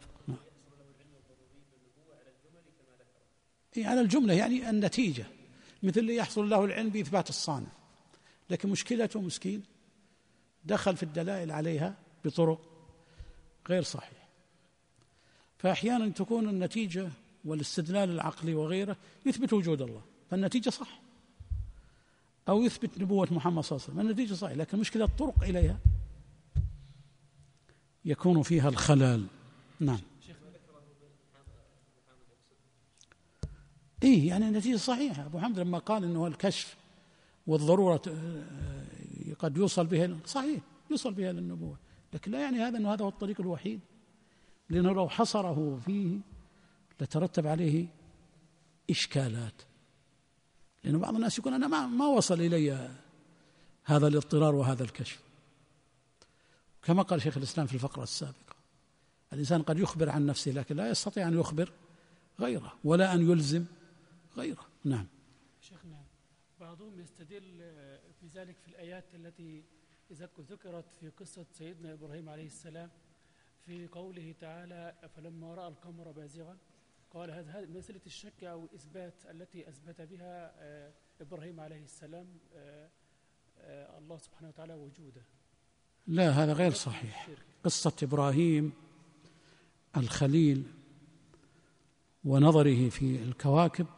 على الجملة، يعني النتيجة، مثل اللي يحصل له العلم بإثبات الصانع، لكن مشكلته مسكين دخل في الدلائل عليها بطرق غير صحيحة. فأحيانا تكون النتيجة والاستدلال العقلي وغيره يثبت وجود الله، فالنتيجة صح، أو يثبت نبوة محمد صلى الله عليه وسلم، النتيجة صح، لكن مشكلة الطرق إليها يكون فيها الخلل. نعم. إيه، يعني النتيجة صحيحة. أبو حمد لما قال إنه الكشف والضرورة قد يوصل بها، صحيح يوصل بها للنبوة، لكن لا يعني هذا أنه هذا هو الطريق الوحيد، لأنه لو حصره فيه لترتب عليه إشكالات، لأن بعض الناس يقول أنا ما وصل إلي هذا الاضطرار وهذا الكشف. كما قال شيخ الإسلام في الفقرة السابقة، الإنسان قد يخبر عن نفسه لكن لا يستطيع أن يخبر غيره ولا أن يلزم غيره. نعم. شيخنا، بعضهم يستدل في ذلك في الآيات التي ذكرت في قصة سيدنا إبراهيم عليه السلام، في قوله تعالى فلما رأى القمر بازغا قال هذه مسألة الشك أو الإثبات التي أثبت بها إبراهيم عليه السلام الله سبحانه وتعالى وجوده. لا، هذا غير صحيح. قصة إبراهيم الخليل ونظره في الكواكب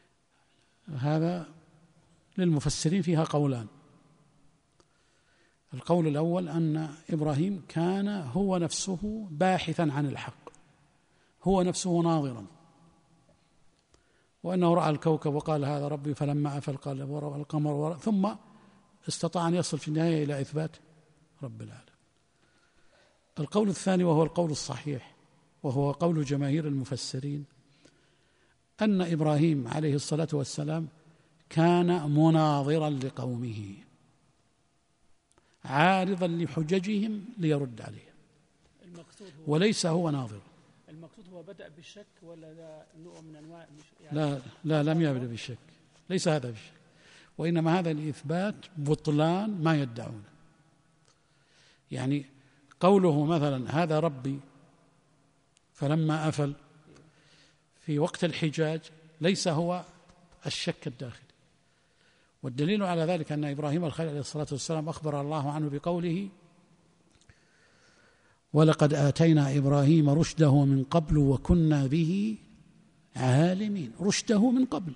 هذا للمفسرين فيها قولان. القول الأول أن إبراهيم كان هو نفسه باحثا عن الحق، هو نفسه ناظرا، وأنه رأى الكوكب وقال هذا ربي، فلما أفل قال ورأى القمر ثم استطاع أن يصل في النهاية إلى إثبات رب العالمين. القول الثاني وهو القول الصحيح وهو قول جماهير المفسرين أن إبراهيم عليه الصلاة والسلام كان مناظرا لقومه عارضا لحججهم ليرد عليهم، وليس هو ناظر. المقصود هو بدأ بالشك ولا ده نوع من أنواع يعني لا لم يبدأ بالشك، ليس هذا بالشك، وإنما هذا لإثبات بطلان ما يدعونه. يعني قوله مثلا هذا ربي فلما أفل في وقت الحجاج ليس هو الشك الداخلي، والدليل على ذلك أن إبراهيم الخليل عليه الصلاة والسلام أخبر الله عنه بقوله ولقد آتينا إبراهيم رشده من قبل وكنا به عالمين. رشده من قبل،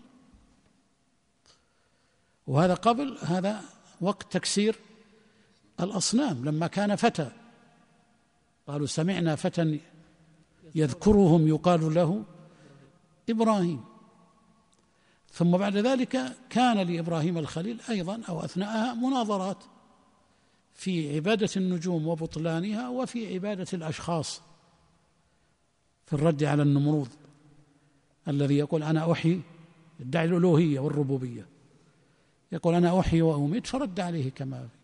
وهذا قبل هذا وقت تكسير الأصنام لما كان فتى، قالوا سمعنا فتى يذكرهم يقال له إبراهيم. ثم بعد ذلك كان لإبراهيم الخليل أيضا أو أثناءها مناظرات في عبادة النجوم وبطلانها، وفي عبادة الأشخاص، في الرد على النمرود الذي يقول أنا أحيي، يدعي الألوهية والربوبية، يقول أنا أحيي وأميت، فرد عليه كما في.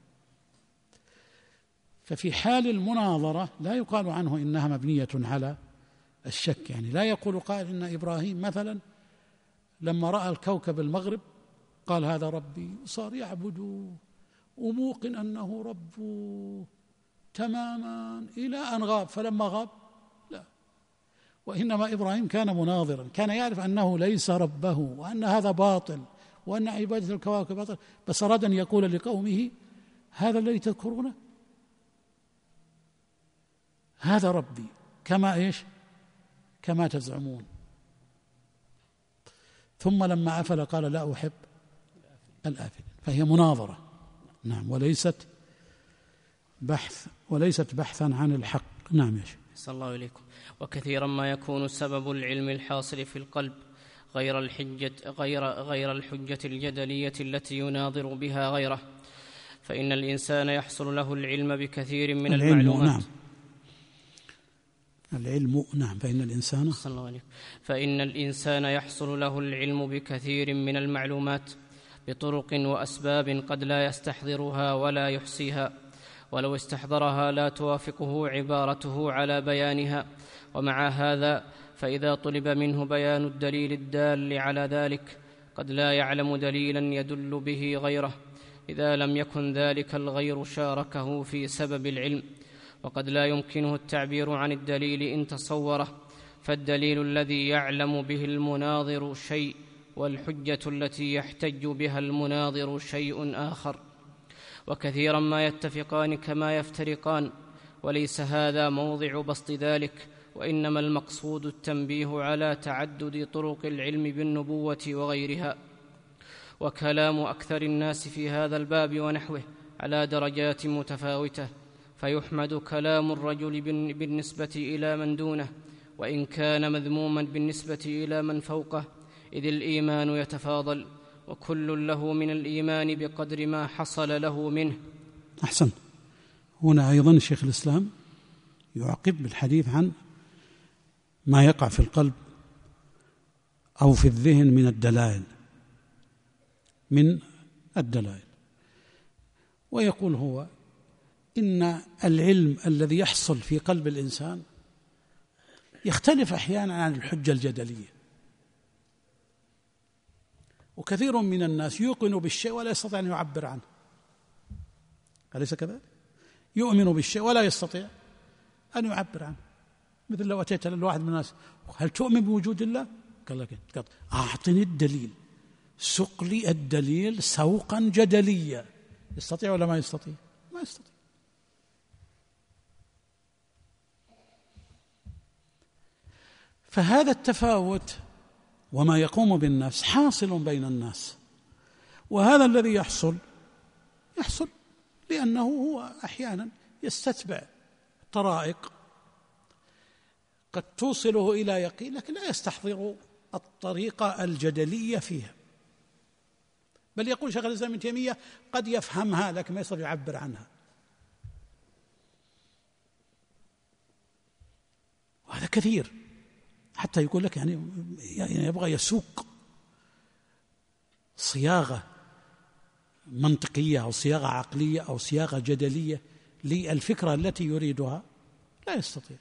ففي حال المناظرة لا يقال عنه إنها مبنية على الشك، يعني لا يقول قائل إن إبراهيم مثلا لما رأى الكوكب المغرب قال هذا ربي، صار يعبده وموقن أنه ربه تماما إلى أن غاب، فلما غاب لا، وإنما إبراهيم كان مناظرا، كان يعرف أنه ليس ربه وأن هذا باطل وأن عبادة الكواكب باطل، بس أراد أن يقول لقومه هذا الذي تذكرونه هذا ربي كما تزعمون. ثم لما أفل قال لا أحب الآفل، فهي مناظرة نعم، وليست بحثا عن الحق. نعم يا شيخ. صلى الله عليكم. وكثيرا ما يكون سبب العلم الحاصل في القلب غير الحجة الجدلية التي يناظر بها غيره، فإن الإنسان يحصل له العلم بكثير من المعلومات. فإن الإنسان يحصل له العلم بكثير من المعلومات بطرق وأسباب قد لا يستحضرها ولا يحصيها، ولو استحضرها لا توافقه عبارته على بيانها. ومع هذا فإذا طلب منه بيان الدليل الدال على ذلك قد لا يعلم دليلا يدل به غيره، إذا لم يكن ذلك الغير شاركه في سبب العلم، وقد لا يمكنه التعبير عن الدليل إن تصوره، فالدليل الذي يعلم به المناظر شيء، والحجة التي يحتج بها المناظر شيء آخر. وكثيرا ما يتفقان كما يفترقان، وليس هذا موضع بسط ذلك، وإنما المقصود التنبيه على تعدد طرق العلم بالنبوة وغيرها. وكلام أكثر الناس في هذا الباب ونحوه على درجات متفاوتة، فيحمد كلام الرجل بالنسبة إلى من دونه، وإن كان مذموما بالنسبة إلى من فوقه، إذ الإيمان يتفاضل، وكل له من الإيمان بقدر ما حصل له منه. أحسن. هنا أيضا شيخ الإسلام يعقب بالحديث عن ما يقع في القلب أو في الذهن من الدلائل، ويقول هو إن العلم الذي يحصل في قلب الإنسان يختلف أحيانا عن الحجة الجدلية، وكثير من الناس يوقن بالشيء ولا يستطيع أن يعبر عنه، أليس كذلك؟ يؤمن بالشيء ولا يستطيع أن يعبر عنه. مثل لو أتيت للواحد من الناس هل تؤمن بوجود الله؟ قال لك أعطني الدليل، سق لي الدليل سوقا جدليا. يستطيع ولا ما يستطيع؟ ما يستطيع. فهذا التفاوت وما يقوم بالنفس حاصل بين الناس، وهذا الذي يحصل لأنه هو أحيانا يستتبع طرائق قد توصله إلى يقين، لكن لا يستحضر الطريقة الجدلية فيها، بل يقول شيخ الإسلام ابن تيمية قد يفهمها لكن ما يستطيع يعبر عنها، وهذا كثير، حتى يقول لك يعني يبغى يسوق صياغة منطقية أو صياغة عقلية أو صياغة جدلية للفكرة التي يريدها، لا يستطيع.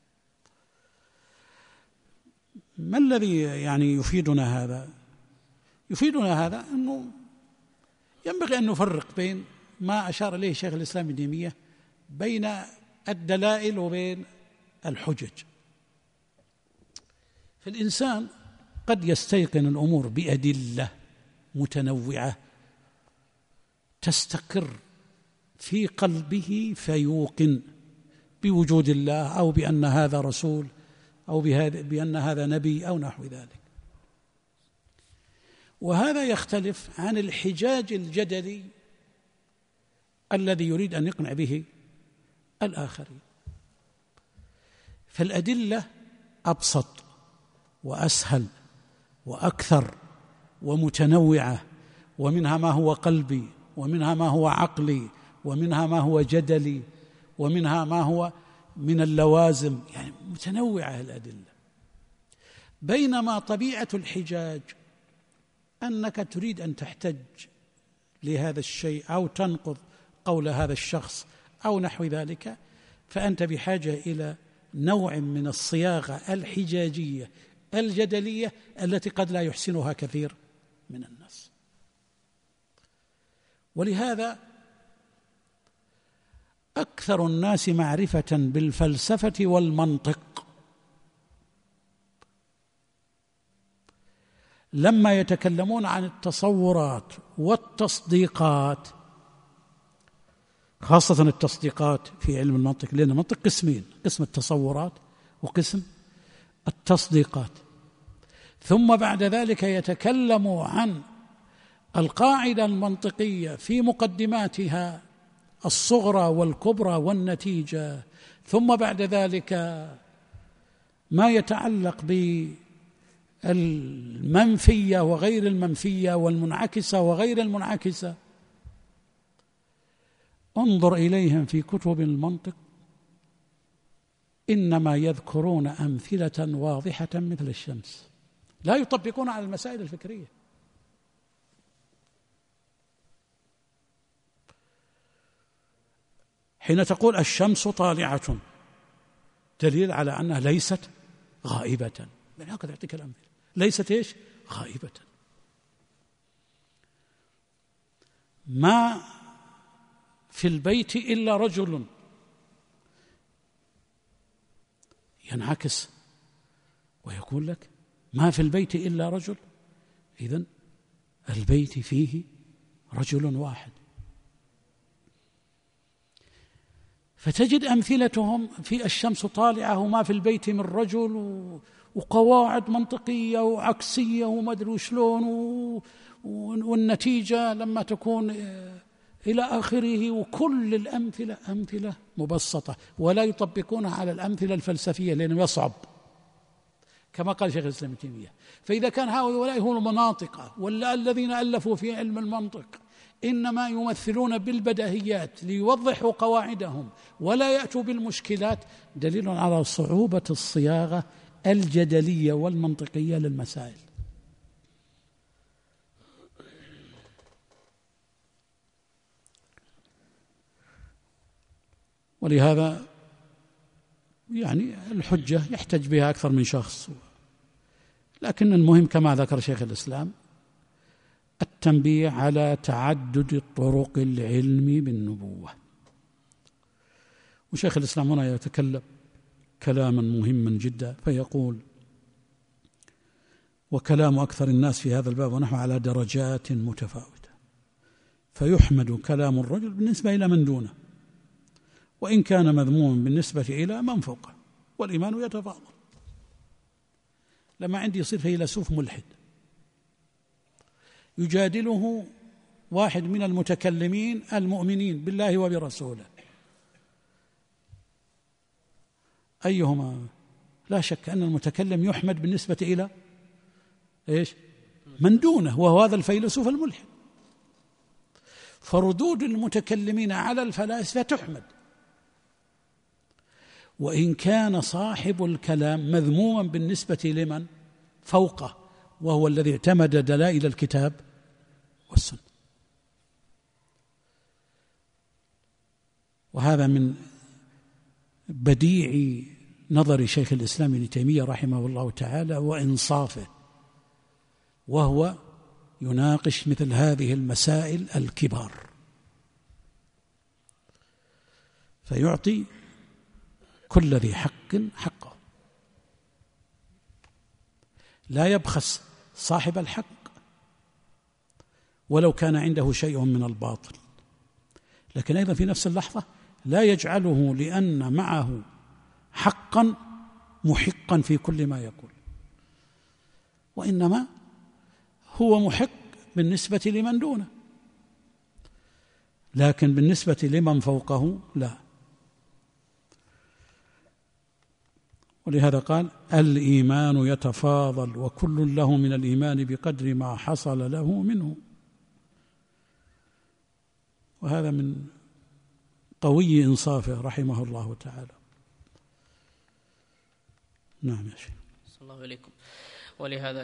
ما الذي يعني يفيدنا هذا؟ يفيدنا هذا أنه ينبغي أن نفرق بين ما أشار إليه شيخ الإسلام ابن تيمية بين الدلائل وبين الحجج. فالإنسان قد يستيقن الأمور بأدلة متنوعة تستقر في قلبه فيوقن بوجود الله أو بأن هذا رسول أو بأن هذا نبي أو نحو ذلك، وهذا يختلف عن الحجاج الجدلي الذي يريد أن يقنع به الآخرين. فالأدلة أبسط وأسهل وأكثر ومتنوعة، ومنها ما هو قلبي، ومنها ما هو عقلي، ومنها ما هو جدلي، ومنها ما هو من اللوازم، يعني متنوعة الأدلة. بينما طبيعة الحجاج أنك تريد أن تحتج لهذا الشيء أو تنقض قول هذا الشخص أو نحو ذلك، فأنت بحاجة إلى نوع من الصياغة الحجاجية الجدلية التي قد لا يحسنها كثير من الناس. ولهذا أكثر الناس معرفة بالفلسفة والمنطق لما يتكلمون عن التصورات والتصديقات، خاصة التصديقات في علم المنطق، لأن المنطق قسمين: قسم التصورات وقسم التصديقات. ثم بعد ذلك يتكلم عن القاعدة المنطقية في مقدماتها الصغرى والكبرى والنتيجة، ثم بعد ذلك ما يتعلق بالمنفية وغير المنفية والمنعكسة وغير المنعكسة. انظر إليهم في كتب المنطق، إنما يذكرون أمثلة واضحة مثل الشمس، لا يطبقون على المسائل الفكرية. حين تقول الشمس طالعة، دليل على أنها ليست غائبة، يعني هكذا يعطيك الأمثلة، ليست إيش؟ غائبة. ما في البيت إلا رجل، ينعكس ويقول لك ما في البيت إلا رجل، إذن البيت فيه رجل واحد. فتجد أمثلتهم في الشمس طالعة وما في البيت من رجل، وقواعد منطقية وعكسية وما أدري شلون، والنتيجة لما تكون إلى آخره. وكل الأمثلة أمثلة مبسطة، ولا يطبقونها على الأمثلة الفلسفية لأنه يصعب، كما قال شيخ الإسلام ابن تيمية. فإذا كان هؤلاء هم المناطق ولا الذين ألفوا في علم المنطق إنما يمثلون بالبديهيات ليوضحوا قواعدهم ولا يأتوا بالمشكلات، دليل على صعوبة الصياغة الجدلية والمنطقية للمسائل. ولهذا يعني الحجة يحتج بها أكثر من شخص، لكن المهم كما ذكر شيخ الإسلام التنبيه على تعدد طرق العلم بالنبوة. وشيخ الإسلام هنا يتكلم كلاما مهما جدا، فيقول: وكلام أكثر الناس في هذا الباب ونحن على درجات متفاوتة، فيحمد كلام الرجل بالنسبة إلى من دونه، وإن كان مذموما بالنسبة إلى من فوقه، والإيمان يتفاضل. لما عندي يصير فيلسوف ملحد يجادله واحد من المتكلمين المؤمنين بالله وبرسوله، أيهما؟ لا شك أن المتكلم يحمد بالنسبة إلى إيش؟ من دونه، وهو هذا الفيلسوف الملحد. فردود المتكلمين على الفلاسفة تحمد، وإن كان صاحب الكلام مذموما بالنسبة لمن فوقه، وهو الذي اعتمد دلائل الكتاب والسنة. وهذا من بديع نظر شيخ الإسلام ابن تيمية رحمه الله تعالى وإنصافه، وهو يناقش مثل هذه المسائل الكبار، فيعطي كل ذي حق حقه، لا يبخس صاحب الحق ولو كان عنده شيء من الباطل، لكن أيضا في نفس اللحظة لا يجعله لأن معه حقا محقا في كل ما يقول، وإنما هو محق بالنسبة لمن دونه، لكن بالنسبة لمن فوقه لا. ولهذا قال: الإيمان يتفاضل وكل له من الإيمان بقدر ما حصل له منه. وهذا من قوي إنصافه رحمه الله تعالى. نعم يا شيخ. صلى الله عليكم. ولهذا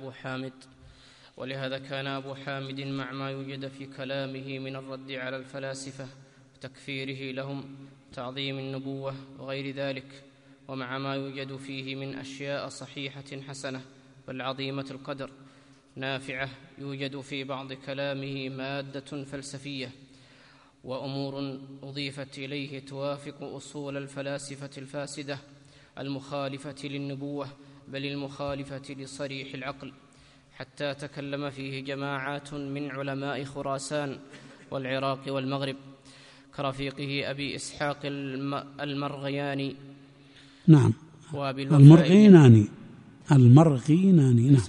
كان أبو حامد مع ما يوجد في كلامه من الرد على الفلاسفة وتكفيره لهم تعظيم النبوة وغير ذلك، ومع ما يوجد فيه من أشياء صحيحة حسنة بل عظيمة القدر نافعة، يوجد في بعض كلامه مادة فلسفية وأمور أضيفت إليه توافق أصول الفلاسفة الفاسدة المخالفة للنبوة بل المخالفة لصريح العقل، حتى تكلم فيه جماعات من علماء خراسان والعراق والمغرب كرفيقه أبي إسحاق المرغياني. نعم، المرغيناني. نعم.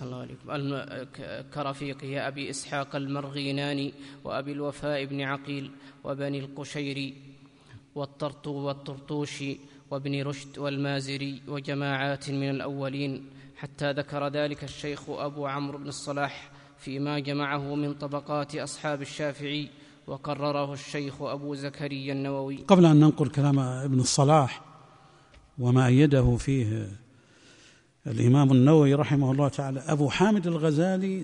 كرفيقه أبي إسحاق المرغيناني وأبي الوفاء بن عقيل وبني القشيري والطرطوشي وابن رشد والمازري وجماعات من الأولين، حتى ذكر ذلك الشيخ أبو عمرو بن الصلاح فيما جمعه من طبقات أصحاب الشافعي، وقرره الشيخ أبو زكريا النووي. قبل أن ننقل كلام ابن الصلاح وما أيده فيه الإمام النووي رحمه الله تعالى، أبو حامد الغزالي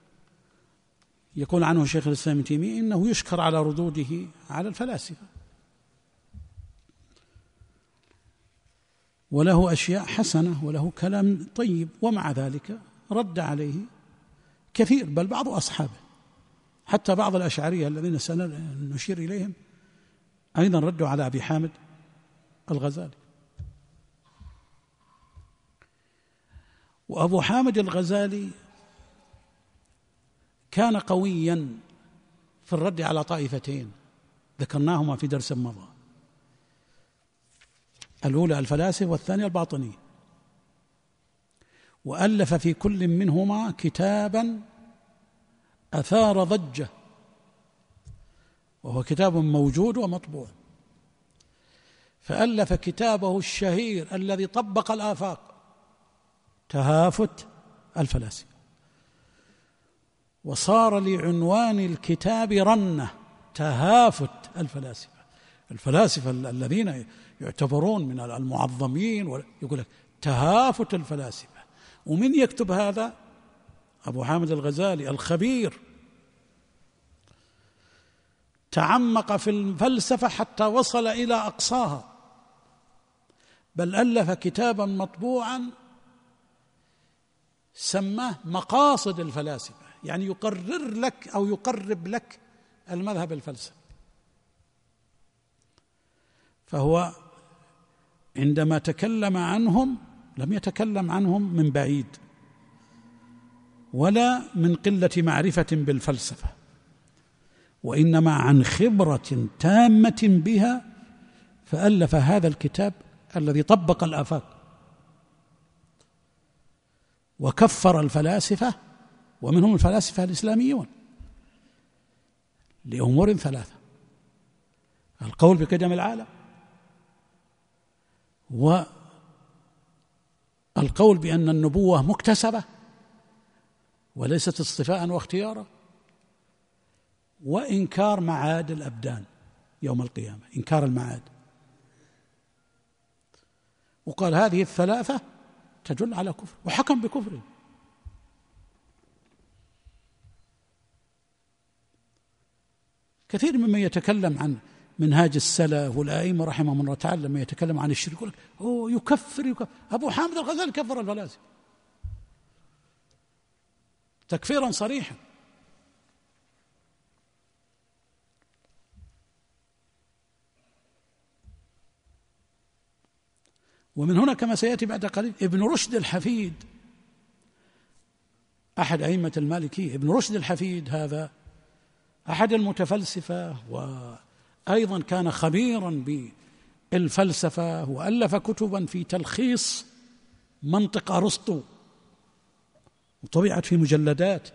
يقول عنه شيخ الإسلام ابن تيمية إنه يشكر على ردوده على الفلاسفة، وله أشياء حسنة وله كلام طيب، ومع ذلك رد عليه كثير، بل بعض أصحابه حتى بعض الأشعرية الذين سنشير إليهم أيضا ردوا على أبي حامد الغزالي. وأبو حامد الغزالي كان قويا في الرد على طائفتين ذكرناهما في درس مضى، الأولى الفلاسفة والثانية الباطنية، وألف في كل منهما كتابا أثار ضجة، وهو كتاب موجود ومطبوع. فألف كتابه الشهير الذي طبق الآفاق، تهافت الفلاسفة، وصار لعنوان الكتاب رنة تهافت الفلاسفة الذين يعتبرون من المعظمين، يقول لك تهافت الفلاسفة. ومن يكتب هذا؟ أبو حامد الغزالي الخبير، تعمق في الفلسفة حتى وصل إلى أقصاها، بل ألف كتابا مطبوعا سماه مقاصد الفلاسفة، يعني يقرر لك أو يقرب لك المذهب الفلسفي. فهو عندما تكلم عنهم لم يتكلم عنهم من بعيد ولا من قلة معرفة بالفلسفة، وإنما عن خبرة تامة بها، فألف هذا الكتاب الذي طبق الآفاق وكفر الفلاسفة، ومنهم الفلاسفة الإسلاميون، لأمور ثلاثة: القول بقدم العالم، والقول بأن النبوة مكتسبة وليست اصطفاء واختيارا، وإنكار معاد الأبدان يوم القيامة، إنكار المعاد. وقال هذه الثلاثة تدل على كفر، وحكم بكفره. كثير ممن يتكلم عن منهاج السلف والأئمة رحمهم الله تعالى لما يتكلم عن الشرك يقول لك يكفر. أبو حامد الغزالي كفر الفلاسفة تكفيرا صريحا. ومن هنا كما سيأتي بعد قليل ابن رشد الحفيد أحد أئمة المالكية، ابن رشد الحفيد هذا أحد المتفلسفة، وأيضا كان خبيرا بالفلسفة، وألف كتبا في تلخيص منطق أرسطو وطبعت في مجلدات.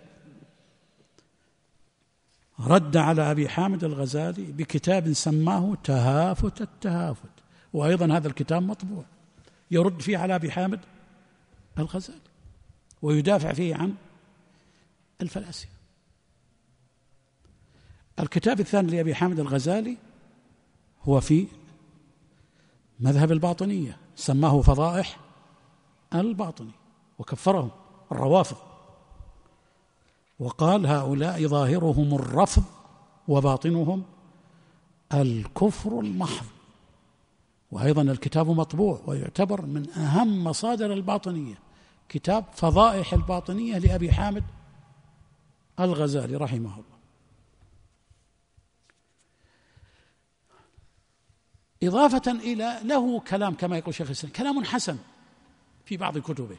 رد على أبي حامد الغزالي بكتاب سماه تهافت التهافت، وأيضا هذا الكتاب مطبوع يرد فيه على أبي حامد الغزالي ويدافع فيه عن الفلاسفة. الكتاب الثاني لأبي حامد الغزالي هو في مذهب الباطنية، سماه فضائح الباطني، وكفرهم الروافض وقال هؤلاء ظاهرهم الرفض وباطنهم الكفر المحض. وأيضا الكتاب مطبوع ويعتبر من أهم مصادر الباطنية، كتاب فضائح الباطنية لأبي حامد الغزالي رحمه الله. إضافة إلى له كلام كما يقول شيخ الإسلام، كلام حسن في بعض كتبه،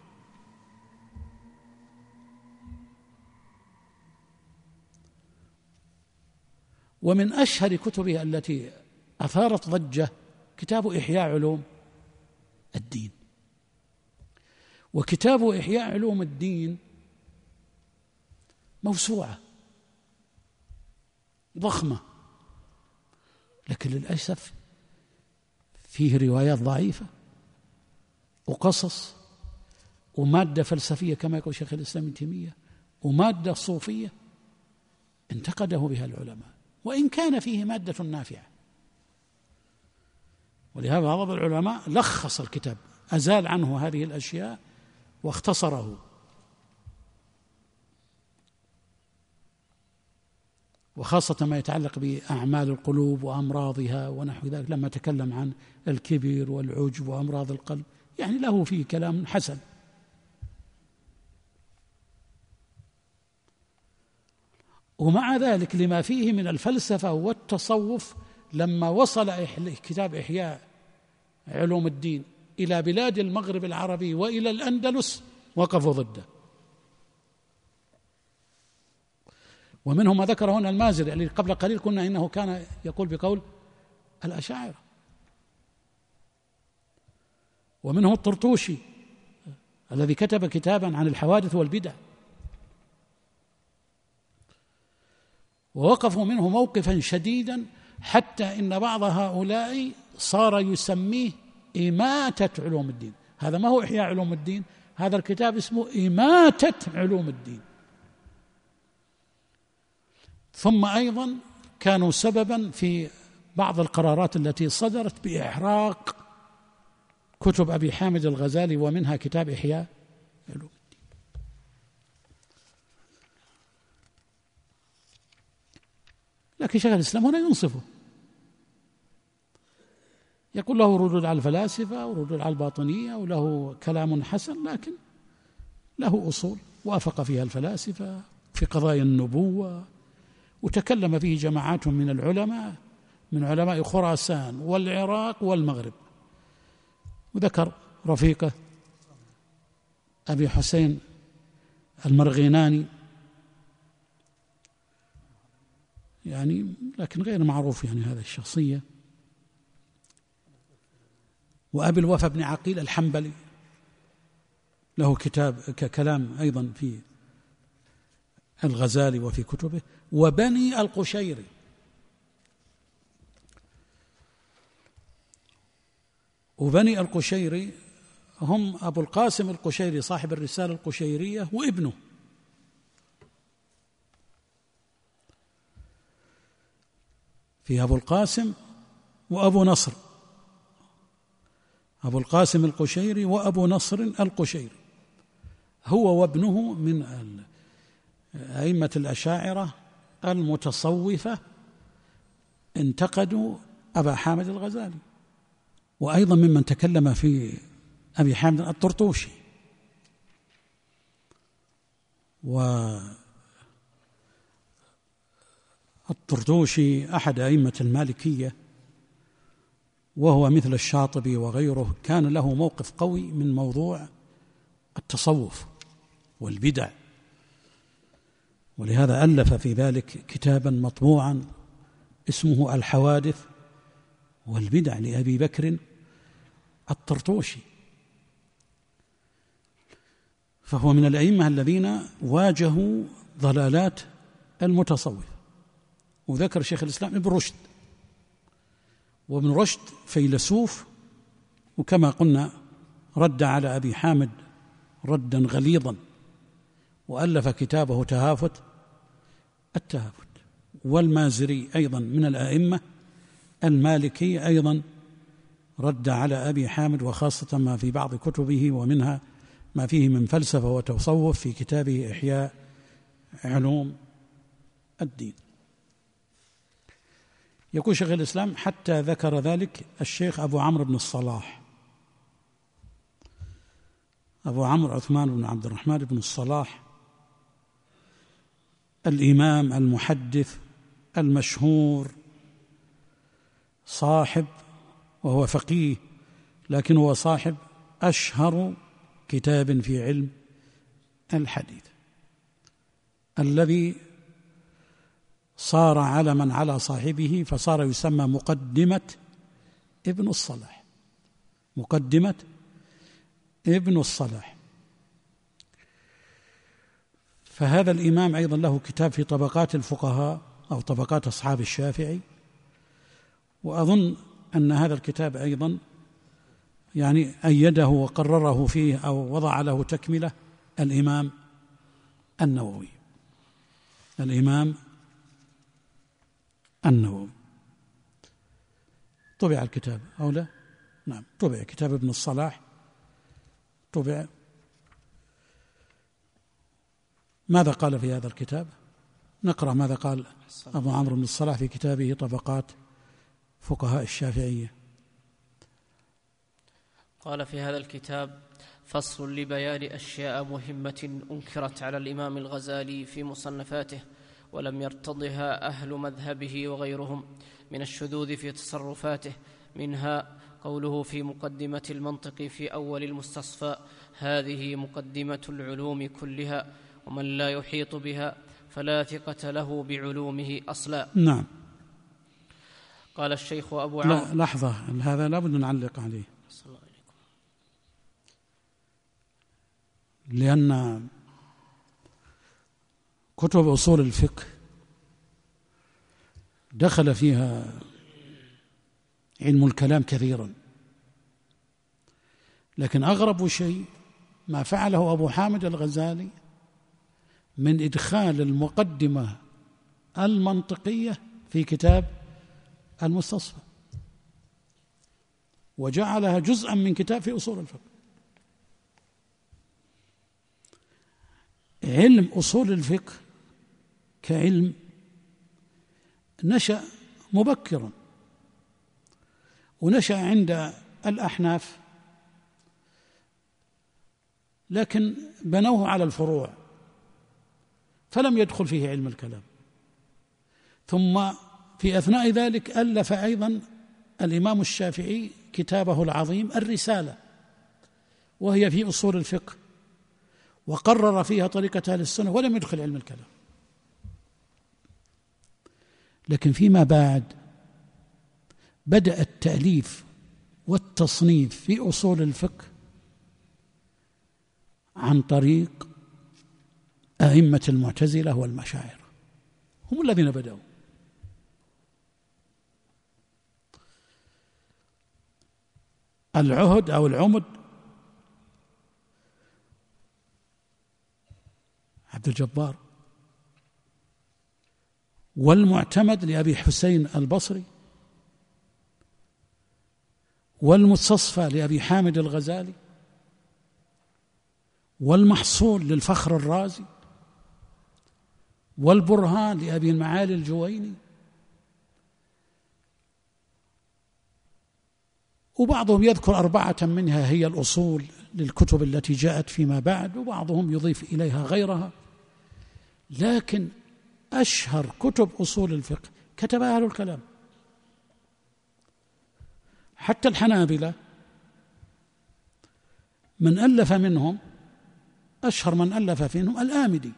ومن أشهر كتبه التي أثارت ضجة كتاب إحياء علوم الدين. وكتاب إحياء علوم الدين موسوعة ضخمة، لكن للأسف فيه روايات ضعيفة وقصص ومادة فلسفية كما يقول شيخ الإسلام ابن تيمية، ومادة صوفية انتقده بها العلماء، وإن كان فيه مادة نافعة. ولهذا بعض العلماء لخص الكتاب، أزال عنه هذه الأشياء واختصره. وخاصة ما يتعلق بأعمال القلوب وأمراضها ونحو ذلك، لما تكلم عن الكبر والعجب وأمراض القلب، يعني له فيه كلام حسن. ومع ذلك لما فيه من الفلسفة والتصوف، لما وصل كتاب إحياء علوم الدين إلى بلاد المغرب العربي وإلى الأندلس وقفوا ضده. ومنهم ما ذكر هنا المازري اللي قبل قليل كنا إنه كان يقول بقول الأشاعرة، ومنهم الطرطوشي الذي كتب كتابا عن الحوادث والبدع، ووقفوا منه موقفا شديدا حتى إن بعض هؤلاء صار يسميه إماتة علوم الدين. هذا ما هو إحياء علوم الدين، هذا الكتاب اسمه إماتة علوم الدين. ثم أيضا كانوا سببا في بعض القرارات التي صدرت بإحراق كتب أبي حامد الغزالي، ومنها كتاب إحياء علوم الدين. لكن شيخ الإسلام هنا ينصفه، يقول له ردود على الفلاسفة وردود على الباطنية وله كلام حسن، لكن له أصول وافق فيها الفلاسفة في قضايا النبوة، وتكلم فيه جماعات من العلماء من علماء خراسان والعراق والمغرب. وذكر رفيقه أبي حسين المرغيناني، يعني لكن غير معروف يعني هذا الشخصية، وأبي الوفا بن عقيل الحنبلي له كتاب كلام أيضا في الغزالي وفي كتبه، وبني القشيري وبني القشيري هم أبو القاسم القشيري صاحب الرسالة القشيرية وابنه. في أبو القاسم وأبو نصر، أبو القاسم القشيري وأبو نصر القشيري، هو وابنه من أئمة الأشاعرة المتصوفة، انتقدوا أبا حامد الغزالي. وأيضا ممن تكلم في أبي حامد الطرطوشي. والطرطوشي أحد أئمة المالكية، وهو مثل الشاطبي وغيره كان له موقف قوي من موضوع التصوف والبدع، ولهذا ألف في ذلك كتابا مطبوعا اسمه الحوادث والبدع لأبي بكر الطرطوشي. فهو من الأئمة الذين واجهوا ضلالات المتصوف. وذكر شيخ الإسلام ابن رشد، وابن رشد فيلسوف، وكما قلنا رد على أبي حامد ردا غليظا، وألف كتابه تهافت التهافت. والمازري أيضا من الأئمة المالكي أيضا رد على أبي حامد، وخاصة ما في بعض كتبه، ومنها ما فيه من فلسفة وتصوف في كتابه إحياء علوم الدين. يقول شيخ الإسلام: حتى ذكر ذلك الشيخ أبو عمرو بن الصلاح، أبو عمرو عثمان بن عبد الرحمن بن الصلاح، الإمام المحدث المشهور، صاحب، وهو فقيه لكن هو صاحب أشهر كتاب في علم الحديث، الذي صار علما على صاحبه، فصار يسمى مقدمة ابن الصلاح، مقدمة ابن الصلاح. فهذا الإمام أيضا له كتاب في طبقات الفقهاء أو طبقات أصحاب الشافعي، وأظن أن هذا الكتاب أيضا يعني أيده وقرره فيه أو وضع له تكملة الإمام النووي، الإمام النووي. طبع الكتاب أو لا؟ نعم، طبع كتاب ابن الصلاح، طبع. ماذا قال في هذا الكتاب؟ نقرأ ماذا قال أبو عمرو بن الصلاح في كتابه طبقات فقهاء الشافعية. قال في هذا الكتاب: فصل لبيان أشياء مهمة أنكرت على الإمام الغزالي في مصنفاته ولم يرتضها أهل مذهبه وغيرهم من الشذوذ في تصرفاته، منها قوله في مقدمة المنطق في أول المستصفى: هذه مقدمة العلوم كلها، ومن لا يحيط بها فلا ثقة له بعلومه أصلا. نعم. قال الشيخ أبو عمرو. لحظة، هذا لا بد نعلق عليه، لأن كتب أصول الفقه دخل فيها علم الكلام كثيرا، لكن أغرب شيء ما فعله أبو حامد الغزالي من إدخال المقدمة المنطقية في كتاب المستصفى، وجعلها جزءا من كتاب في أصول الفقه. علم أصول الفقه كعلم نشأ مبكرا، ونشأ عند الأحناف، لكن بنوه على الفروع فلم يدخل فيه علم الكلام. ثم في أثناء ذلك ألف أيضا الإمام الشافعي كتابه العظيم الرسالة، وهي في أصول الفقه، وقرر فيها طريقة أهل السنة ولم يدخل علم الكلام. لكن فيما بعد بدأ التأليف والتصنيف في أصول الفقه عن طريق أئمة المعتزلة والمشاعرة، هم الذين بدأوا. العهد أو العمد عبد الجبار، والمعتمد لأبي حسين البصري، والمستصفى لأبي حامد الغزالي، والمحصول للفخر الرازي، والبرهان لأبي المعالي الجويني. وبعضهم يذكر 4 منها هي الأصول للكتب التي جاءت فيما بعد، وبعضهم يضيف إليها غيرها، لكن أشهر كتب أصول الفقه كتبها أهل الكلام. حتى الحنابلة من ألف منهم، أشهر من ألف منهم الآمدي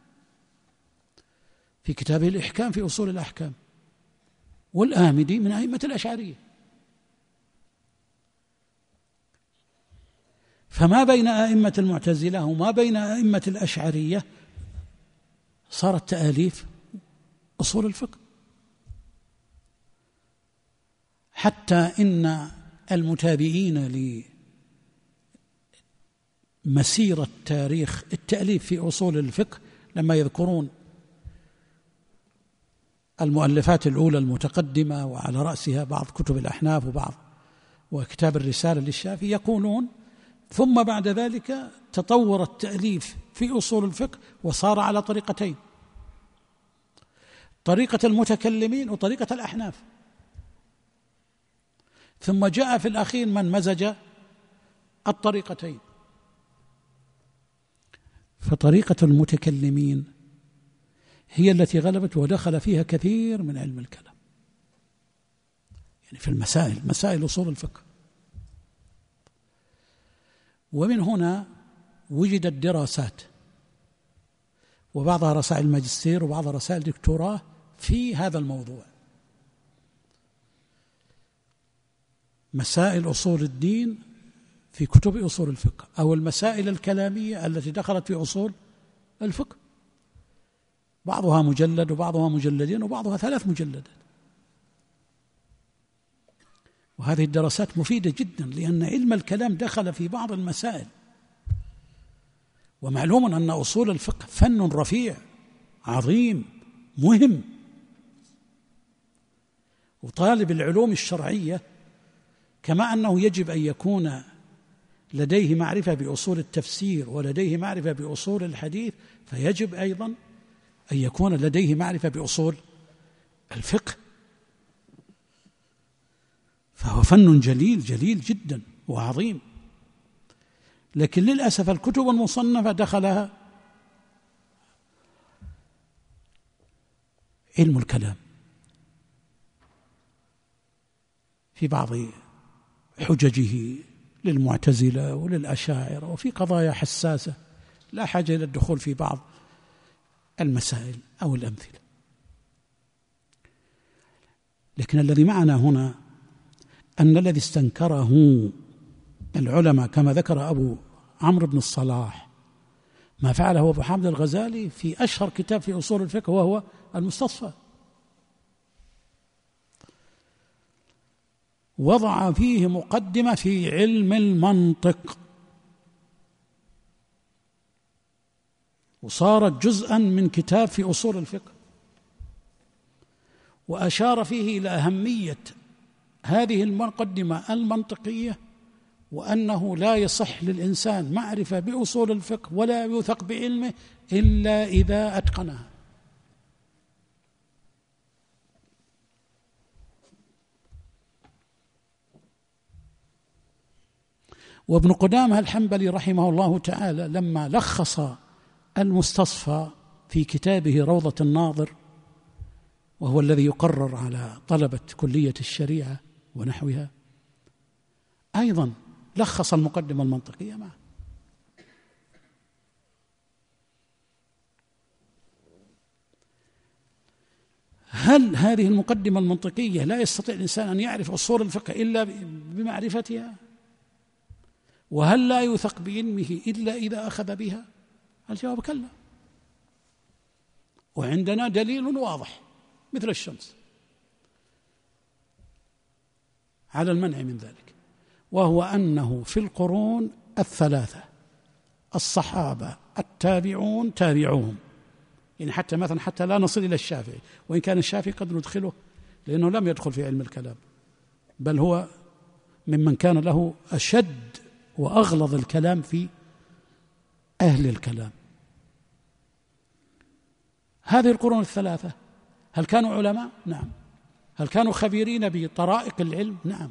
في كتابه الإحكام في أصول الأحكام، والآمدي من أئمة الأشعرية. فما بين أئمة المعتزلة وما بين أئمة الأشعرية صارت تآليف أصول الفقه، حتى إن المتابعين لمسيرة تاريخ التأليف في أصول الفقه لما يذكرون المؤلفات الأولى المتقدمة وعلى رأسها بعض كتب الأحناف وكتاب الرسالة للشافعي، يقولون ثم بعد ذلك تطور التأليف في أصول الفقه وصار على طريقتين: طريقة المتكلمين وطريقة الأحناف. ثم جاء في الأخير من مزج الطريقتين، فطريقة المتكلمين هي التي غلبت ودخل فيها كثير من علم الكلام، يعني في مسائل أصول الفقه. ومن هنا وجدت دراسات، وبعضها رسائل ماجستير وبعضها رسائل دكتوراه في هذا الموضوع، مسائل أصول الدين في كتب أصول الفقه، أو المسائل الكلامية التي دخلت في أصول الفقه، بعضها مجلد وبعضها مجلدين وبعضها 3 مجلدات. وهذه الدراسات مفيدة جدا، لأن علم الكلام دخل في بعض المسائل. ومعلوم أن أصول الفقه فن رفيع عظيم مهم، وطالب العلوم الشرعية كما أنه يجب أن يكون لديه معرفة بأصول التفسير ولديه معرفة بأصول الحديث، فيجب أيضا أن يكون لديه معرفة بأصول الفقه، فهو فن جليل جدا وعظيم. لكن للأسف الكتب المصنفة دخلها علم الكلام في بعض حججه للمعتزلة وللأشاعرة، وفي قضايا حساسة لا حاجة إلى الدخول في بعض المسائل أو الأمثلة. لكن الذي معنا هنا أن الذي استنكره العلماء كما ذكر أبو عمرو بن الصلاح ما فعله أبو حامد الغزالي في أشهر كتاب في أصول الفقه وهو المستصفى، وضع فيه مقدمة في علم المنطق، وصارت جزءا من كتاب في أصول الفقه، وأشار فيه إلى أهمية هذه المقدمة المنطقية، وأنه لا يصح للإنسان معرفة بأصول الفقه ولا يوثق بعلمه إلا إذا أتقنها. وابن قدامة الحنبلي رحمه الله تعالى لما لخص المستصفى في كتابه روضة الناظر، وهو الذي يقرر على طلبة كلية الشريعة ونحوها، أيضا لخص المقدمة المنطقية معه. هل هذه المقدمة المنطقية لا يستطيع الإنسان أن يعرف أصول الفقه إلا بمعرفتها؟ وهل لا يوثق بعلمه إلا إذا أخذ بها؟ الجواب كلا. وعندنا دليل واضح مثل الشمس على المنع من ذلك. وهو أنه في القرون الثلاثة الصحابة التابعون تابعوهم، يعني حتى مثلا حتى لا نصل إلى الشافعي، وإن كان الشافعي قد ندخله لأنه لم يدخل في علم الكلام، بل هو ممن كان له أشد وأغلظ الكلام في أهل الكلام. هذه القرون الثلاثة هل كانوا علماء؟ نعم. هل كانوا خبيرين بطرائق العلم؟ نعم.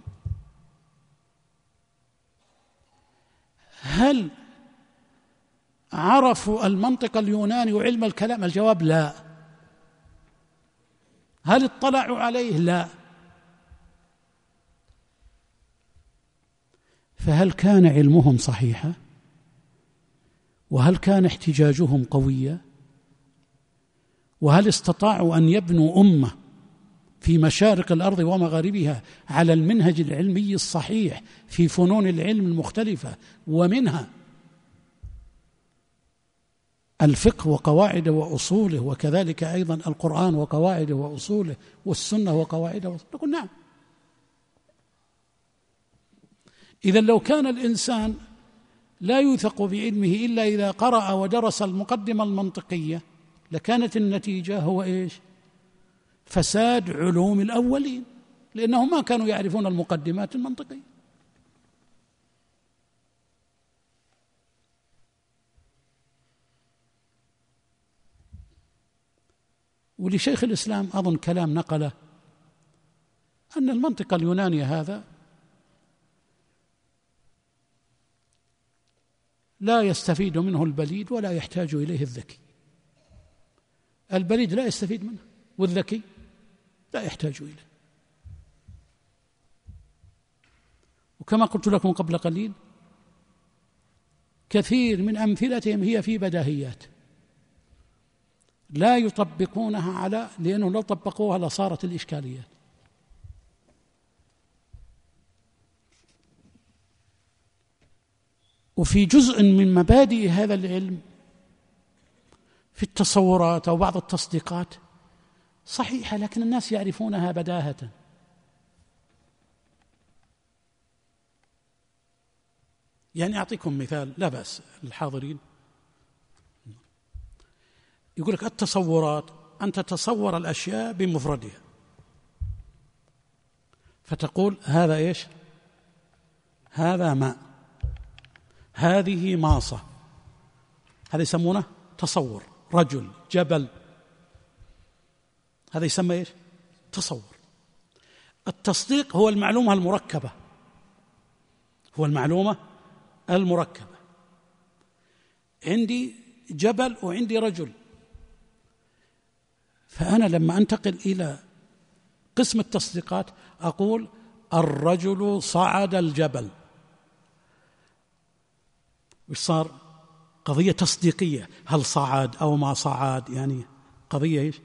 هل عرفوا المنطق اليوناني وعلم الكلام؟ الجواب لا. هل اطلعوا عليه؟ لا. فهل كان علمهم صحيحا؟ وهل كان احتجاجهم قويا؟ وهل استطاعوا أن يبنوا أمة في مشارق الأرض ومغاربها على المنهج العلمي الصحيح في فنون العلم المختلفة، ومنها الفقه وقواعده وأصوله، وكذلك أيضا القرآن وقواعده وأصوله، والسنة وقواعده وأصوله؟ نقول نعم. إذن لو كان الإنسان لا يوثق بعلمه إلا إذا قرأ ودرس المقدمة المنطقية لكانت النتيجة هو إيش؟ فساد علوم الأولين، لأنهم ما كانوا يعرفون المقدمات المنطقية. ولشيخ الإسلام أظن كلام نقله أن المنطق اليوناني هذا لا يستفيد منه البليد ولا يحتاج إليه الذكي. البليد لا يستفيد منه والذكي لا يحتاج إليه. وكما قلت لكم قبل قليل كثير من أمثلتهم هي في بداهيات لا يطبقونها لأنه لو طبقوها لصارت الإشكاليات. وفي جزء من مبادئ هذا العلم في التصورات أو بعض التصديقات صحيحة لكن الناس يعرفونها بداهة. يعني أعطيكم مثال لا بأس الحاضرين. يقول لك التصورات أن تتصور الأشياء بمفردها، فتقول هذا إيش؟ هذا ماء، هذه ماصة، هذا يسمونه تصور. رجل، جبل، هذا يسمى إيش؟ تصور. التصديق هو المعلومة المركبة، هو المعلومة المركبة. عندي جبل وعندي رجل، فأنا لما أنتقل إلى قسم التصديقات أقول الرجل صعد الجبل. وش صار؟ قضية تصديقية، هل صعد أو ما صعد، يعني قضية إيش؟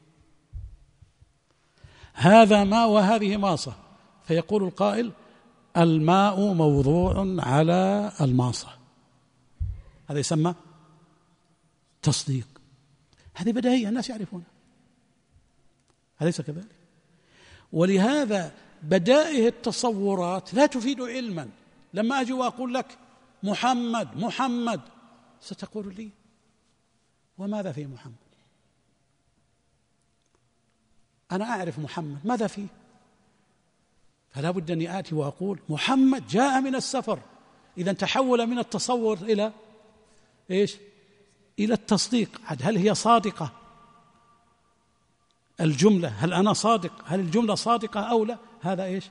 هذا ماء وهذه ماصة، فيقول القائل الماء موضوع على الماصة، هذا يسمى تصديق. هذه بديهية الناس يعرفونها، أليس كذلك؟ ولهذا بدائه التصورات لا تفيد علما. لما أجي وأقول لك محمد ستقول لي وماذا في محمد؟ أنا أعرف محمد، ماذا فيه؟ فلا بد أني آتي وأقول محمد جاء من السفر. إذا تحول من التصور إلى إيش؟ إلى التصديق. هل هي صادقة الجملة؟ هل أنا صادق؟ هل الجملة صادقة أو لا؟ هذا إيش؟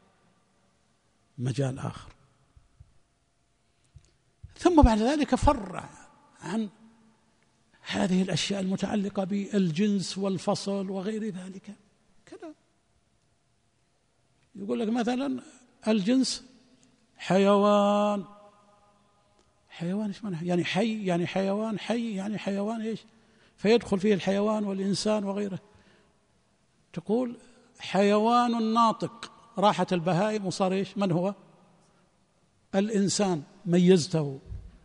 مجال آخر. ثم بعد ذلك فرع عن هذه الأشياء المتعلقة بالجنس والفصل وغير ذلك كذا. يقول لك مثلا الجنس حيوان إيش معنى؟ يعني حي، يعني حيوان حي، يعني حيوان إيش؟ فيدخل فيه الحيوان والإنسان وغيره. تقول حيوان ناطق، راحت البهائم وصار إيش؟ من هو؟ الإنسان. ميزته،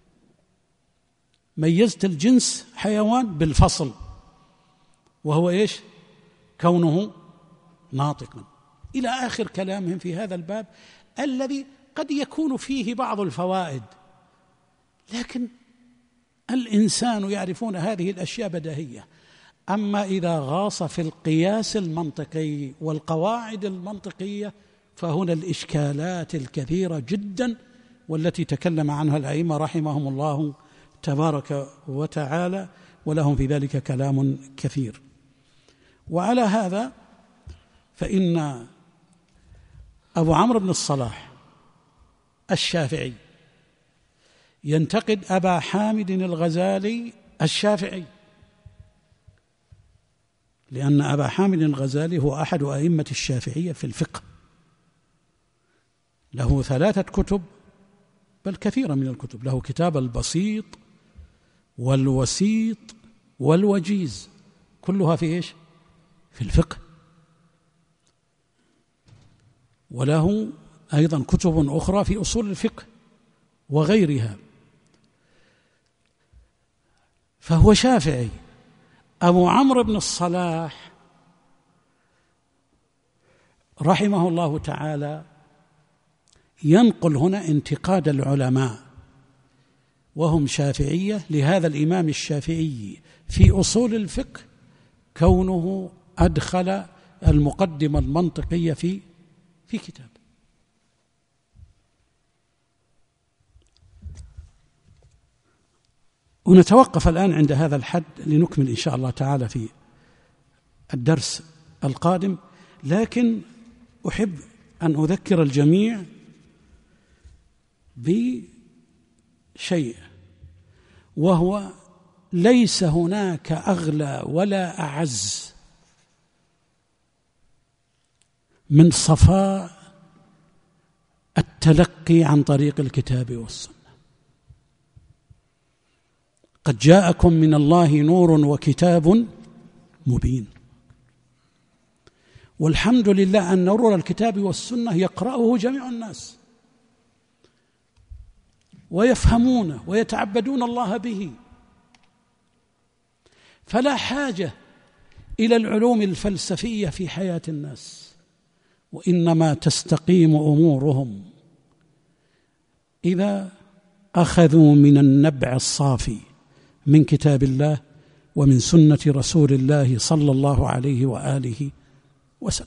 ميزت الجنس حيوان بالفصل، وهو إيش؟ كونه ناطقا، إلى آخر كلامهم في هذا الباب الذي قد يكون فيه بعض الفوائد، لكن الإنسان يعرفون هذه الأشياء بديهية. أما إذا غاص في القياس المنطقي والقواعد المنطقية فهنا الإشكالات الكثيرة جدا، والتي تكلم عنها الأئمة رحمهم الله تبارك وتعالى، ولهم في ذلك كلام كثير. وعلى هذا فإن أبو عمرو بن الصلاح الشافعي ينتقد أبا حامد الغزالي الشافعي، لأن أبا حامد الغزالي هو أحد أئمة الشافعية في الفقه، له 3 كتب بل كثيرة من الكتب، له كتاب البسيط والوسيط والوجيز، كلها في إيش؟ في الفقه. وله أيضا كتب أخرى في أصول الفقه وغيرها، فهو شافعي. أبو عمرو بن الصلاح رحمه الله تعالى ينقل هنا انتقاد العلماء وهم شافعية لهذا الإمام الشافعي في أصول الفقه، كونه أدخل المقدمة المنطقية في كتاب. ونتوقف الآن عند هذا الحد لنكمل إن شاء الله تعالى في الدرس القادم، لكن أحب أن أذكر الجميع بشيء، وهو ليس هناك أغلى ولا أعز من صفاء التلقي عن طريق الكتاب والسنة. قد جاءكم من الله نور وكتاب مبين، والحمد لله أن نور الكتاب والسنة يقرأه جميع الناس ويفهمونه ويتعبدون الله به، فلا حاجة إلى العلوم الفلسفية في حياة الناس، وإنما تستقيم أمورهم إذا أخذوا من النبع الصافي من كتاب الله ومن سنة رسول الله صلى الله عليه وآله وسلم.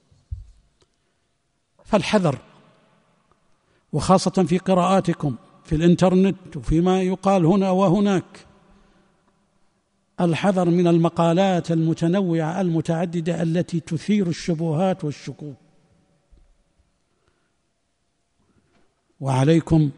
فالحذر، وخاصة في قراءاتكم في الإنترنت وفيما يقال هنا وهناك، الحذر من المقالات المتنوعة المتعددة التي تثير الشبهات والشكوك. وعليكم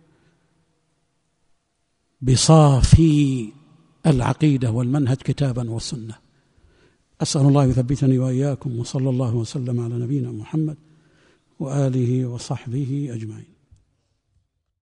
بصافي العقيدة والمنهج كتابا وسنة. أسأل الله يثبتني وإياكم، وصلى الله وسلم على نبينا محمد وآله وصحبه أجمعين.